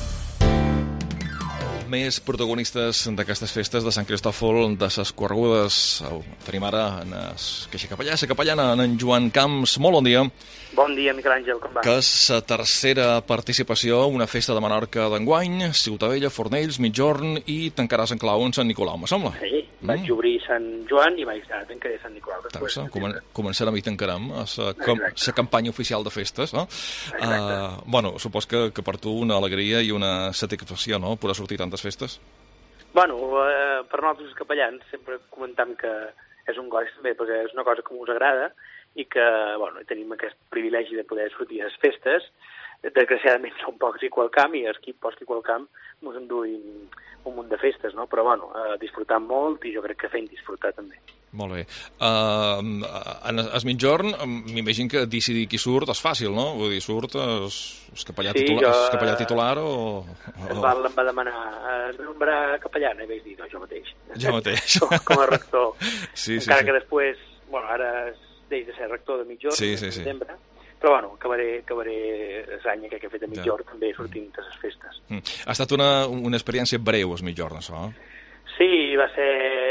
Més protagonistes d'aquestes festes de Sant Cristòfol, de ses corregudes. Tenim ara en es queixa capellà, la capellana, en Joan Camps. Molt bon dia. Bon dia, Miquel Àngel, com va? Que és la tercera participació a una festa de Menorca d'enguany, Ciutadella, Fornells, Mitjorn, i tancaràs en clau en Sant Nicolau, me sembla. Sí, vaig mm. obrir Sant Joan i vaig anar tancaré Sant Nicolau. Després, Comen començarem i tancarem la campanya oficial de festes. No? Uh, bueno, supos que, que per tu una alegria i una satisfacció, no?, poder sortir tantes festes. Bueno, eh, per nosaltres els capellans sempre comentam que és un goig també, perquè és una cosa que us agrada i que, bueno, tenim aquest privilegi de poder sortir a les festes. Desgraciadament són pocs i qualcam, i els qui pocs i qualcam ens enduïm un munt de festes, no? Però, bueno, eh, disfrutant molt, i jo crec que fent disfrutar també. Molt bé. Uh, en es Mitjorn, m'imagino que decidir qui surt és fàcil, no? Vull dir, surt el capellà, sí, titular, jo, capellà titular o... Em va, em va demanar, es va nombrar capellana, i vaig dir, no, jo mateix. Jo mateix. Com, com a rector. Sí, sí, Encara sí. que després, bueno, ara deix de ser rector de Mitjorn, sí, sí, sí. setembre, però bueno, acabaré, acabaré l'any que he fet a Mitjorn, ja. també sortint de les festes. Mm. Ha estat una, una experiència breu, el Mitjorn, això? Sí, va ser,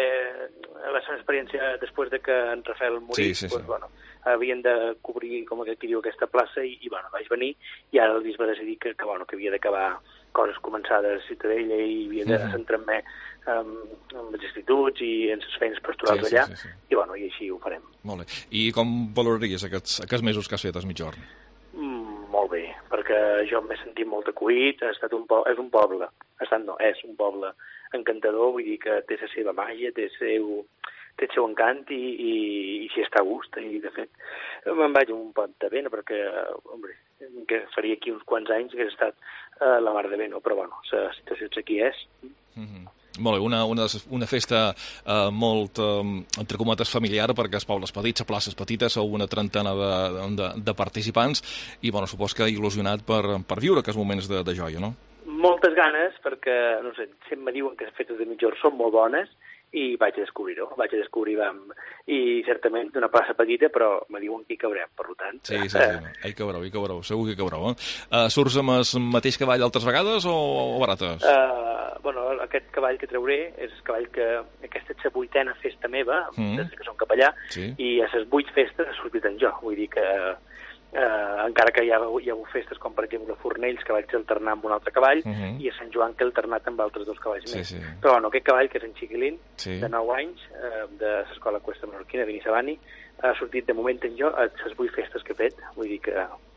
va ser una experiència després de que en Rafael morís, sí, sí, pues, sí. bueno, havien de cobrir, com que diu, aquesta plaça, i, i bueno, vaig venir, i ara el bisbe va decidir que, que, bueno, que havia d'acabar coses començades a Ciutadella i havia de mm. centrar-me um, en els instituts i en les feines pastorals sí, allà, sí, sí, sí. i bueno, i així ho farem. Molt bé. I com valoraries aquests, aquests mesos que has fet a Mitjorn? Mm, molt bé, perquè jo m'he sentit molt acollit, ha estat un po és un poble, ha estat, no, és un poble encantador, vull dir que té la seva màgia, té el seu, té el seu encant i, i, i s'hi està a gust, i de fet me'n vaig un pot de bé, perquè, hombre, que faria aquí uns quants anys que he estat uh, la mar de bé, no? Però bueno, la situació aquí és. Mm-hmm. Molt bé, una, una, una festa eh, molt, eh, entre cometes, familiar, perquè els pobles petits, a places petites, sou una trentena de, de, de participants, i bueno, supos que il·lusionat per, per viure aquests moments de, de joia, no? Moltes ganes, perquè, no sé, sempre me diuen que les festes de Mitjorn són molt bones, i vaig a descobrir-ho, vaig a descobrir, vam, i certament d'una plaça petita, però me diuen que hi cabrem, per tant. Sí, sí, sí, hi cabreu, hi cabreu, segur que hi cabreu. Eh? Uh, surts amb el mateix cavall altres vegades o, o barates? Uh, bueno, aquest cavall que trauré és el cavall que, aquesta és la vuitena festa meva, mm. des que som capellà, sí. I a les vuit festes he sortit en jo, vull dir que Uh, encara que hi ha, hi ha hagut festes com per exemple a Fornells, que vaig alternar amb un altre cavall, uh -huh. i a Sant Joan que he alternat amb altres dos cavalls sí, més. Sí. Però bueno, aquest cavall, que és en Chiquilín, sí. de nou anys, uh, de l'escola Cuesta Menorquina, de Vinisabani, ha sortit de moment en jo a les vuit festes que he fet, vull dir que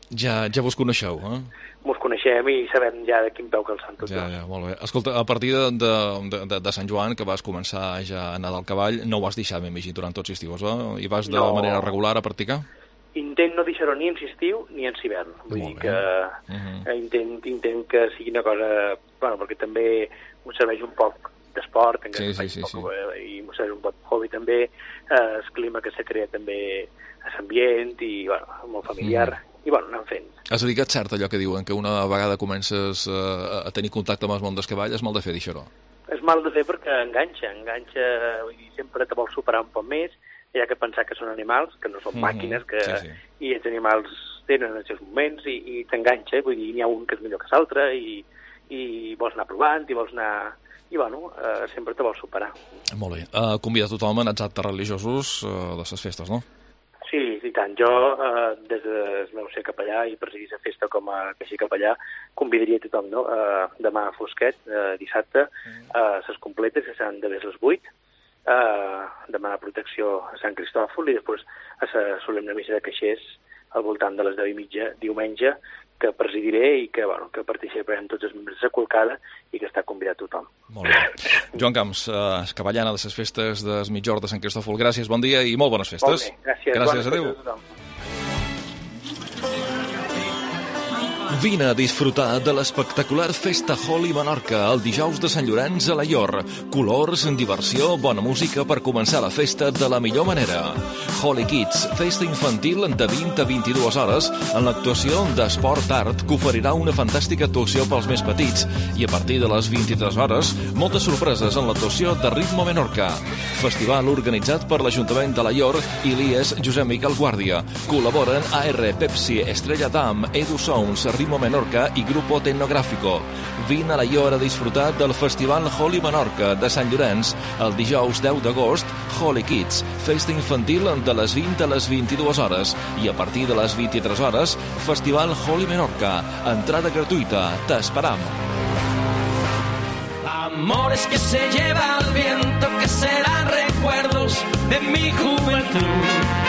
Ja, ja vos coneixeu, eh? Mos coneixem i sabem ja de quin peu calçant tots Ja, dos. ja, molt bé. Escolta, a partir de, de, de, de Sant Joan, que vas començar ja a anar del cavall, no ho has deixat, m'imagino, durant tots els estius, va? I vas de No. manera regular a practicar? Intent no deixar-ho ni en estiu ni en hivern. Vull dir que uh-huh. intent, intent que sigui una cosa... Bueno, perquè també us serveix un poc d'esport, sí, sí, sí, poc, sí. i us serveix un poc de hobby també, eh, el clima que se crea també a l'ambient i, bueno, molt familiar. Uh-huh. I, bueno, anem fent. És a dir, que és cert allò que diuen, que una vegada comences uh, a tenir contacte amb el món del cavall, és mal de fer, d'això. És mal de fer perquè enganxa, enganxa, vull dir, sempre te vols superar un poc més, hi ha que pensar que són animals, que no són mm-hmm. màquines, que, sí, sí. i els animals tenen els seus moments i, i t'enganxa, vull dir, n'hi ha un que és millor que l'altre i, i vols anar provant i vols anar... I, bueno, eh, sempre te vols superar. Molt bé. Uh, convida tothom en els actes religiosos uh, de les festes, no? Sí, i tant. Jo, eh, des del meu ser capellà i per seguir la festa com a caixer capellà, convidaria tothom, no? Eh, demà a Fosquet, eh, dissabte, eh, ses completes, que seran de les vuit, eh, demanar protecció a Sant Cristòfol i després a la solemne missa de caixers al voltant de les deu i mitja diumenge, que presidiré i que, bueno, que participarem tots els membres de la Colcada i que està convidat tothom. Molt bé. Joan Camps, eh, capellana de les festes del Migjorn de Sant Cristòfol, gràcies, bon dia i molt bones festes. Molt bé, gràcies. Gràcies, adéu. Vine a disfrutar de l'espectacular Festa Holi Menorca el dijous de Sant Llorenç a la Llor. Colors, diversió, bona música per començar la festa de la millor manera. Holi Kids, festa infantil de vint a vint-i-dues hores en l'actuació d'Esport Art que oferirà una fantàstica actuació pels més petits i a partir de les vint-i-tres hores moltes sorpreses en l'actuació de Ritmo Menorca. Festival organitzat per l'Ajuntament de la Llor i l'I E S Josep Miquel Guàrdia. Col·laboren A R, Pepsi, Estrella Damm, Edu Sounds, Ritmo Menorca i Grupo Tecnográfico. Vine a la Llor a disfrutar del Festival Holi Menorca de Sant Llorenç el dijous deu d'agost, Holi Kids, festa infantil de les vint a les vint-i-dues hores i a partir de les vint-i-tres hores, Festival Holi Menorca. Entrada gratuïta. T'esperam. Amores que se lleva el viento, que serán recuerdos de mi juventud.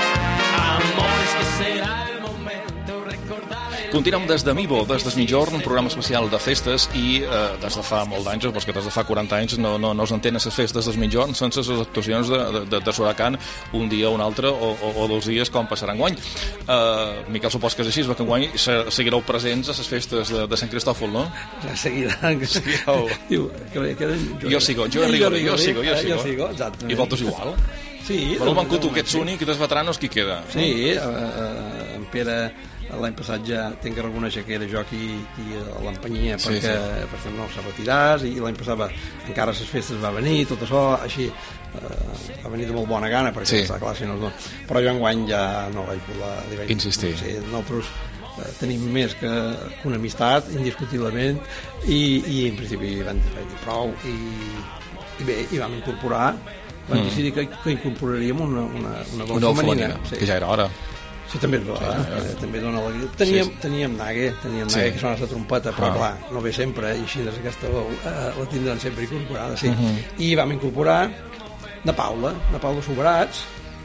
Amores que será el momento recordar. Continuem des de Mivo, des del Migjorn, un programa especial de festes i eh, des de fa molt d'anys, perquè des de fa quaranta anys no, no, no es entenen les festes del Migjorn sense les actuacions de, de, de, de Suracan un dia o un altre o, o, o dos dies com passarà enguany. Eh, Miquel, supos que és així, perquè enguany seguireu presents a les festes de, de Sant Cristòfol, no? Ja seguiran. Que seguireu. Diu, que, que, jo, jo sigo, jo rigor, jo sigo, jo sigo. Jo sigo, exacte. I vosaltres igual? Sí. Però el Bancuto, que ets únic, i dels veteranos, qui queda? Sí, eh, eh, en Pere l'any passat ja tinc que reconèixer que era jo qui, qui l'empenyia sí, perquè, sí. perquè no se retiràs i l'any passat va, encara a les festes va venir tot això, així eh, va venir de molt bona gana perquè sí. està clar si no, no. Però jo enguany ja no vaig poder li vaig, insistir no sé, nosaltres eh, tenim més que una amistat indiscutiblement i, i en principi van dir prou i, i bé, i vam incorporar vam mm. decidir que, que incorporaríem una, una, una veu una femenina sí. que ja era hora. Sí, també és bo, eh? Sí, també dona alegria. Teníem, sí. teníem Nague, teníem Nague, sí. que sona la trompeta, però ah. clar, no ve sempre, i així des aquesta veu eh, la tindran sempre incorporada, sí. Uh-huh. I vam incorporar na Paula, na Paula Sobrats,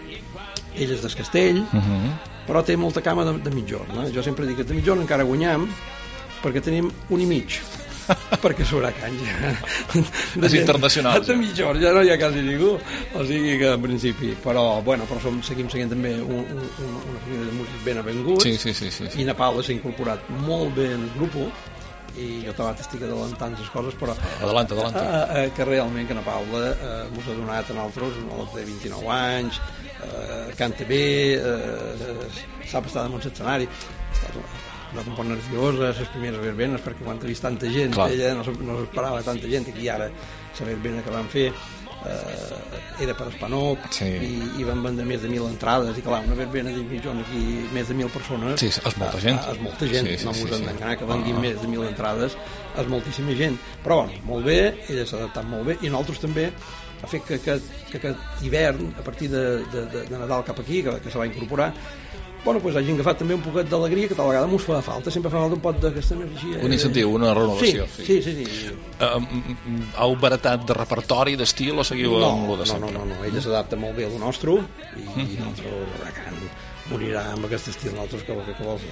ella és del Castell, uh-huh. però té molta cama de, de Migjorn. Eh? Jo sempre dic que de Migjorn encara guanyam, perquè tenim un i mig, perquè Suracan ja... És internacional. De Migjorn ja no hi ha quasi ningú, o sigui que en principi, però, bueno, però som, seguim seguint també un, un, una família de músics ben avinguts, sí, sí, sí, sí, sí. i na Paula s'ha incorporat molt bé en el grup, i jo t'abat estic adelantant les coses, però... Adalanta, adalanta. Eh, eh, que realment que na Paula eh, mos ha donat a nosaltres, no, té vint-i-nou anys, eh, canta bé, eh, sap estar damunt l'escenari, està anat un poc nerviosa, les primeres verbenes, perquè quan ha vist tanta gent, clar. Ella no, no s'esperava tanta gent, i ara la verbena que vam fer eh, era per Espanó, sí. i, i van vendre més de mil entrades, i clar, una verbena de Migjorn aquí, més de mil persones... Sí, és molta gent. És molta gent, sí, sí, no m'ho sí, hem d'enganyar, que venguin ah. més de mil entrades, és moltíssima gent. Però, bueno, molt bé, ella s'ha adaptat molt bé, i nosaltres també ha fet que aquest, que aquest hivern, a partir de, de, de, de Nadal cap aquí, que, que se va incorporar, bueno, doncs hagin agafat també un poquet d'alegria que tal vegada mos fa falta, sempre fa falta un pot d'aquesta energia. Un incentiu, una renovació. Sí, sí, sí. sí, sí. Uh, heu baratat de repertori, d'estil, o seguiu no, amb lo de sempre? No, no, no, ella s'adapta molt bé a lo nostre, i, mm-hmm. i nosaltres, que morirà amb aquest estil, nosaltres que, que, que vols.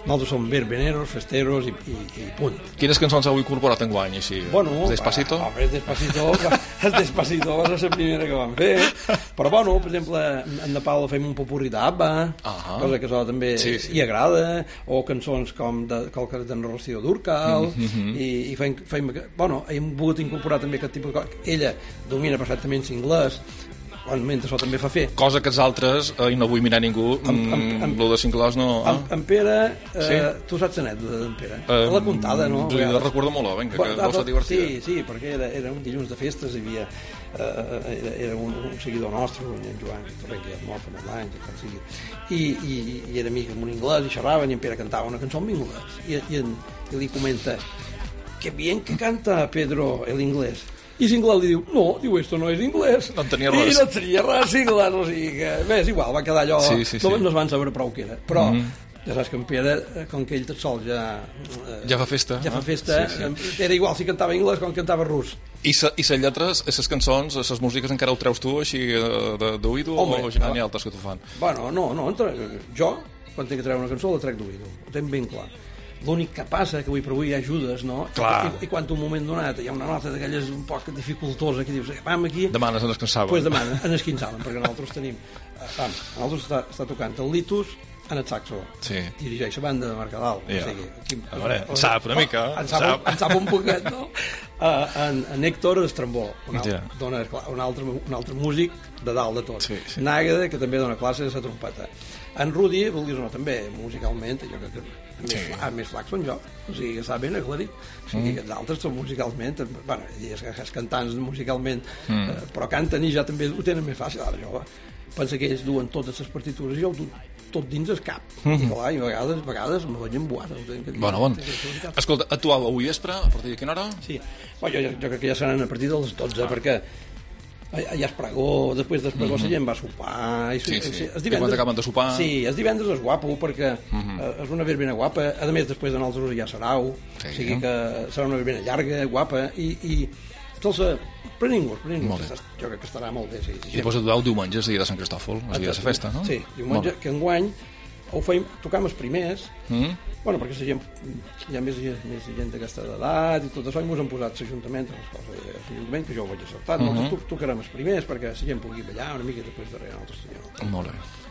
nosaltres som verbeneros, festeros i, i, i punt. Quines cançons heu incorporat enguany, així? Bueno, Despacito? Va, home, Despacito, el Despacito va ser la primera que vam fer, però bueno, per exemple, en Nepal fem un popurri d'Abba, uh-huh. cosa que això també sí, sí. hi agrada, o cançons com de, qualque d'en Rocío Dúrcal, mm-hmm. i, i fem, fem, bueno, hem volgut incorporar també aquest tipus de cosa. Ella domina perfectament l'inglès, mentre això també fa fer. Cosa que els altres, eh, i no vull mirar ningú, el de Sinclaus no... Eh? En, en Pere, eh, sí? Tu saps l'anècdota d'en Pere? Eh, la contada, no? Sí, la recordo molt, vinga, que deu ser divertida. Sí, sí, perquè era, era un dilluns de festes, hi havia, eh, era, era un, un seguidor nostre, en Joan, que ja és mort fa molts anys, que sigui, i, i, i era amic amb un anglès, i xerraven, i en Pere cantava una cançó en anglès, i, i, en, i li comenta, que bien que canta Pedro el inglés. I Sinclair li diu, no, diu, esto no és inglès. No en tenia res. I no tenia res, Sinclair, o sigui que... Bé, és igual, va quedar allò... Sí, sí, sí. No, no es van saber prou què era. Però, mm-hmm. ja saps que en Pere, com que ell tot sol ja... Eh, ja fa festa. Ja fa festa. Sí, sí. Era igual si cantava anglès com cantava rus. I les lletres, les cançons, les músiques encara ho treus tu així d'oïdo o n'hi ha altres que t'ho fan? Bueno, no, no. Entre... Jo, quan tinc que treure una cançó, la trec d'oïdo. Ho tenc ben clar. L'únic que passa que avui per avui hi ajudes, no? Clar. I, i quan un moment donat hi ha una nota d'aquelles un poc dificultosa que dius, vam aquí... Demanes en esquinçaven. Doncs pues demana, en esquinçaven, perquè nosaltres tenim... Vam, nosaltres està, està tocant el Litus en el saxo. Sí. Dirigeix la banda de Mercadal. Yeah. O sigui, aquí, a veure, en sap una mica. En sap, en sap un poquet, no? Uh, en, en Héctor es trambó, un, alt, yeah. dona, un, altre, un altre músic de dalt de tot. Sí, sí. Nàgueda, que també dona classe de la trompeta. En Rudi, vulguis o no, també, musicalment, jo crec que més, sí. fla, més flac són jo, o sigui, està ben aclarit. O sigui, mm. d'altres són musicalment, bueno, és que els cantants musicalment, mm. eh, però canten i ja també ho tenen més fàcil. Ara jo penso que ells duen totes les partitures i jo ho du tot dins el cap. Mm. I clar, i a vegades, a vegades me veig embuat. Bueno, bon. Escolta, actual avui vespre, a partir de quina hora? Sí, bueno, jo, jo crec que ja seran a partir dels dotze, ah. perquè allà es pregó, després d'Espregó mm-hmm. la gent va sopar i, sí, sí. sí, es divendres, I quan acaben de sopar sí, els divendres és guapo perquè mm-hmm. és una verbena guapa, a més després de nosaltres ja serau, sí. o sigui que serà una verbena llarga, guapa i, i tots prenent-vos, prenent-vos jo crec que estarà molt bé sí, sí, i després el diumenge és dia de Sant Cristòfol, és dia de la festa, no? Sí, diumenge, que enguany ho feim, tocam els primers mm. bueno, perquè la gent, hi ha més, més gent d'aquesta edat i tot això i ens han posat l'Ajuntament l'Ajuntament, que jo ho vaig acceptar uh-huh. nosaltres tocarem els primers perquè la gent pugui ballar una mica després darrere nosaltres. Molt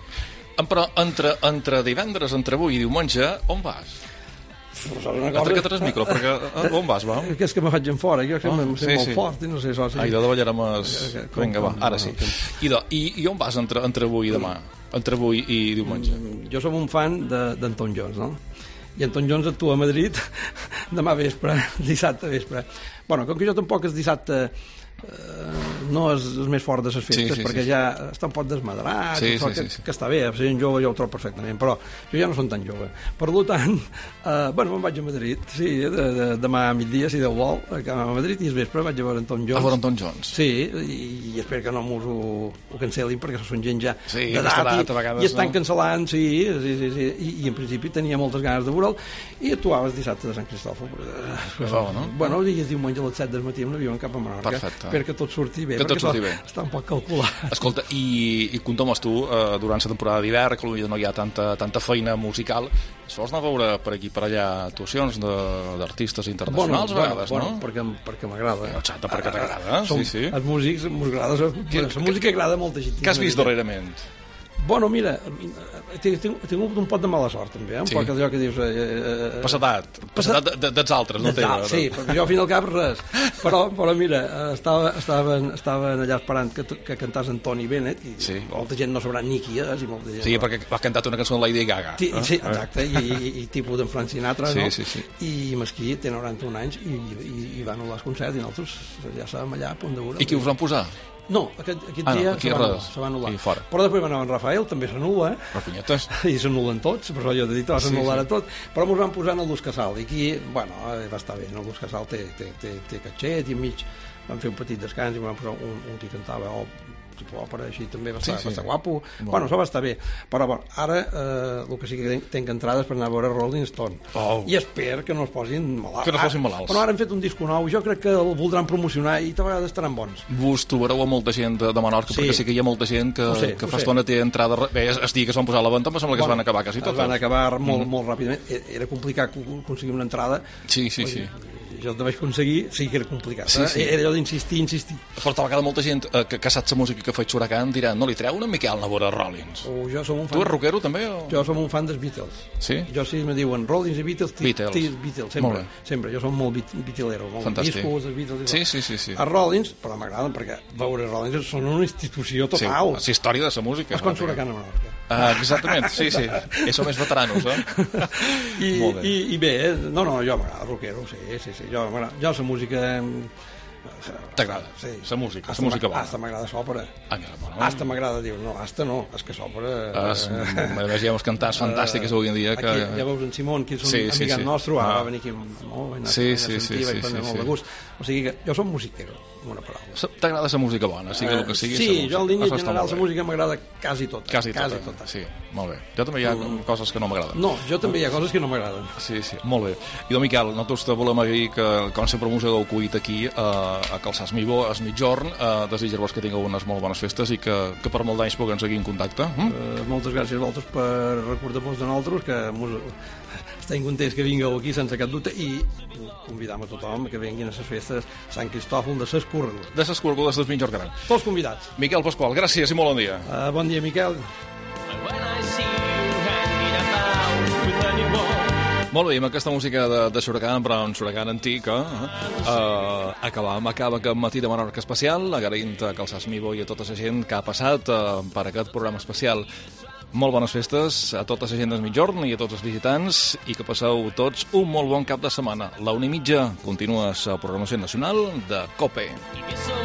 bé. Però entre, entre divendres, entre avui i diumenge, on vas? Atraca't el micro, perquè on vas, va? Que és que me faig en fora, jo que oh, em sent sí, molt sí. fort i no sé això. Sí. Ai, de ballarem es... Vinga, va, ara sí. I, de, i, i on vas entre, entre avui i demà? Entre avui i diumenge? Jo som un fan d'Anton Jones, no? I Anton Jones actua a Madrid demà vespre, dissabte vespre. Bueno, com que jo tampoc és dissabte eh, no és el més fort de les festes, sí, sí, perquè sí. ja està un poc desmadrat, sí, sí, que, sí, sí. que està bé, la gent jove jo ho trobo perfectament, però jo ja no som tan jove. Per tant, eh, bueno, me'n vaig a Madrid, sí, de, de, demà a migdia, si Déu vol, a Madrid, i el vespre vaig a veure Anton Jones. A veure Anton Jones. Sí, i, i espero que no m'ho ho, ho cancel·lin, perquè són gent ja sí, d'edat i, vegades, i estan no? cancel·lant, sí, sí, sí, sí. I, i en principi tenia moltes ganes de veure'l, i actuava el dissabte de Sant Cristòfol. Pues, oh, no? Bueno, i el diumenge a les set del matí amb l'avió cap a Menorca, perfecte. perquè tot surti bé, que tot surti bé. Està un poc calculat. Escolta, i, i compta'm tu, eh, durant la temporada d'hivern, que potser no hi ha tanta, tanta feina musical, sols anar a veure per aquí per allà actuacions d'artistes internacionals, bueno, a vegades, bueno, no? Perquè, perquè m'agrada. No, xata, perquè t'agrada, sí, sí. Els músics, m'agrada, la música agrada a molta gent. Què has vist darrerament? Bueno, mira, tinc, tinc, tinc un pot de mala sort, també, eh? un sí. poc allò que dius... Eh, eh, passadat, passadat de, de, dels altres, no teva. Sí, perquè jo al fin al cap res. Però, però mira, estava, estaven, estaven allà esperant que, que cantàs en Tony Bennett, i sí. molta gent no sabrà ni qui és, i molta gent... Sí, perquè ha cantat una cançó de Lady Gaga. Sí, eh? sí exacte, i, i, i tipus d'en Frank Sinatra, sí, no? Sí, sí. I Mesquí té noranta-un anys, i, i, i van anul·lar el concert, i nosaltres ja estàvem allà a punt de veure. I qui us van posar? No, aquest, aquest ah, dia no, se va anul·lar. Se va anul·lar. Però després va anar en Rafael, també s'anul·la. Rafinyetes. I s'anul·len tots, però jo t'he dit, s'anul·larà sí, sí. tot. Però ens van posar en el Luz Casal, i aquí, bueno, va estar bé, el Luz Casal té, té, té, té catxet, i enmig van fer un petit descans i van posar un, un que cantava, o tipus òpera, així també va estar, Sí, sí. va estar guapo. Molt Bueno, bé. això va estar bé. Però bueno, ara eh, el que sí que tenc, tenc entrades per anar a veure Rolling Stone. Oh. I espero que no es posin malalts. Que no es posin malalts. Però ara han fet un disco nou, jo crec que el voldran promocionar i a vegades estaran bons. Vos trobareu a molta gent de, de Menorca, Sí. perquè sí que hi ha molta gent que, Ho sé, que ho fa sé. estona té entrada... re- Bé, es, es digui que es van posar a la venda, però sembla que es van acabar quasi Es totes. van acabar molt, Mhm. molt ràpidament. Era complicat aconseguir una entrada. Sí, sí, sí. Jo el vaig aconseguir, sí que era complicat. Sí, eh? sí. Era allò d'insistir, insistir. Però tal vegada molta gent eh, que, que sap la música que fa Huracan dirà, no li treu una Miquel a veure Rollins. O jo som un fan... Tu ets rockero també? O... Jo som un fan dels Beatles. Sí? Jo sí me diuen Rollins i Beatles, ti- Beatles. ti- Beatles, Molt sempre, bé. sempre. Jo som molt bit beatlero, molt Fantàstic. discos, els Beatles... i Sí, tot. sí, sí, sí. A Rollins, però m'agraden perquè veure Rollins són una institució total. Sí, és història de la música. És com Huracan a Menorca. Ah, exactament, sí, sí. I som més veteranos, eh? I, Molt bé. i, i bé, eh? no, no, jo m'agrada rockero, sí, sí, sí. Jo, m'agrada- jo la música... T'agrada? Sí. La música, Hasta la música m'a- bona. Hasta m'agrada l'òpera. Ah, mira, bueno. Hasta m'agrada, diu, no, hasta no, és que l'òpera... Es, vegem els cantants fantàstics avui en dia que... Aquí ja veus en Simon, que és un Sí, sí, amigat sí. nostre, Ah. va venir aquí molt, va anar Sí, a sí, sí, sentir, vaig sí, prendre sí, molt sí. de gust. O sigui que jo som musiquero, en una paraula. T'agrada la música bona, sigui el que sigui. Sí, la música. jo en línia Això està general molt la bé. música m'agrada quasi tota. Quasi tota, quasi tota. sí, molt bé. Jo també hi ha coses que no m'agraden. No, jo també hi ha coses que no m'agraden. Sí, sí, molt bé. I, don Miquel, nosaltres te volem agrair que, com sempre, us hagueu cuit aquí a, a Calçats Mibó, a mitjorn, a desitjar-vos que tingueu unes molt bones festes i que, que per molt d'anys puguem seguir en contacte. Mm? Uh, moltes gràcies a vosaltres per recordar-vos de nosaltres, que mos... estem contents que vingueu aquí sense cap dubte i convidam a tothom que vinguin a les festes Sant Cristòfol de ses Corregudes. De ses Corregudes del Mitjor Gran. Tots convidats. Miquel Pasqual, gràcies i molt bon dia. Uh, bon dia, Miquel. Molt bé, amb aquesta música de, de Huracan, però un Huracan antic, eh? Uh, acabam, acaba aquest matí de Menorca especial, agraint a Calçats Mibó i a tota la gent que ha passat uh, per aquest programa especial. Molt bones festes a tota la gent del Mitjorn i a tots els visitants i que passeu tots un molt bon cap de setmana. La una i mitja continua la programació nacional de COPE.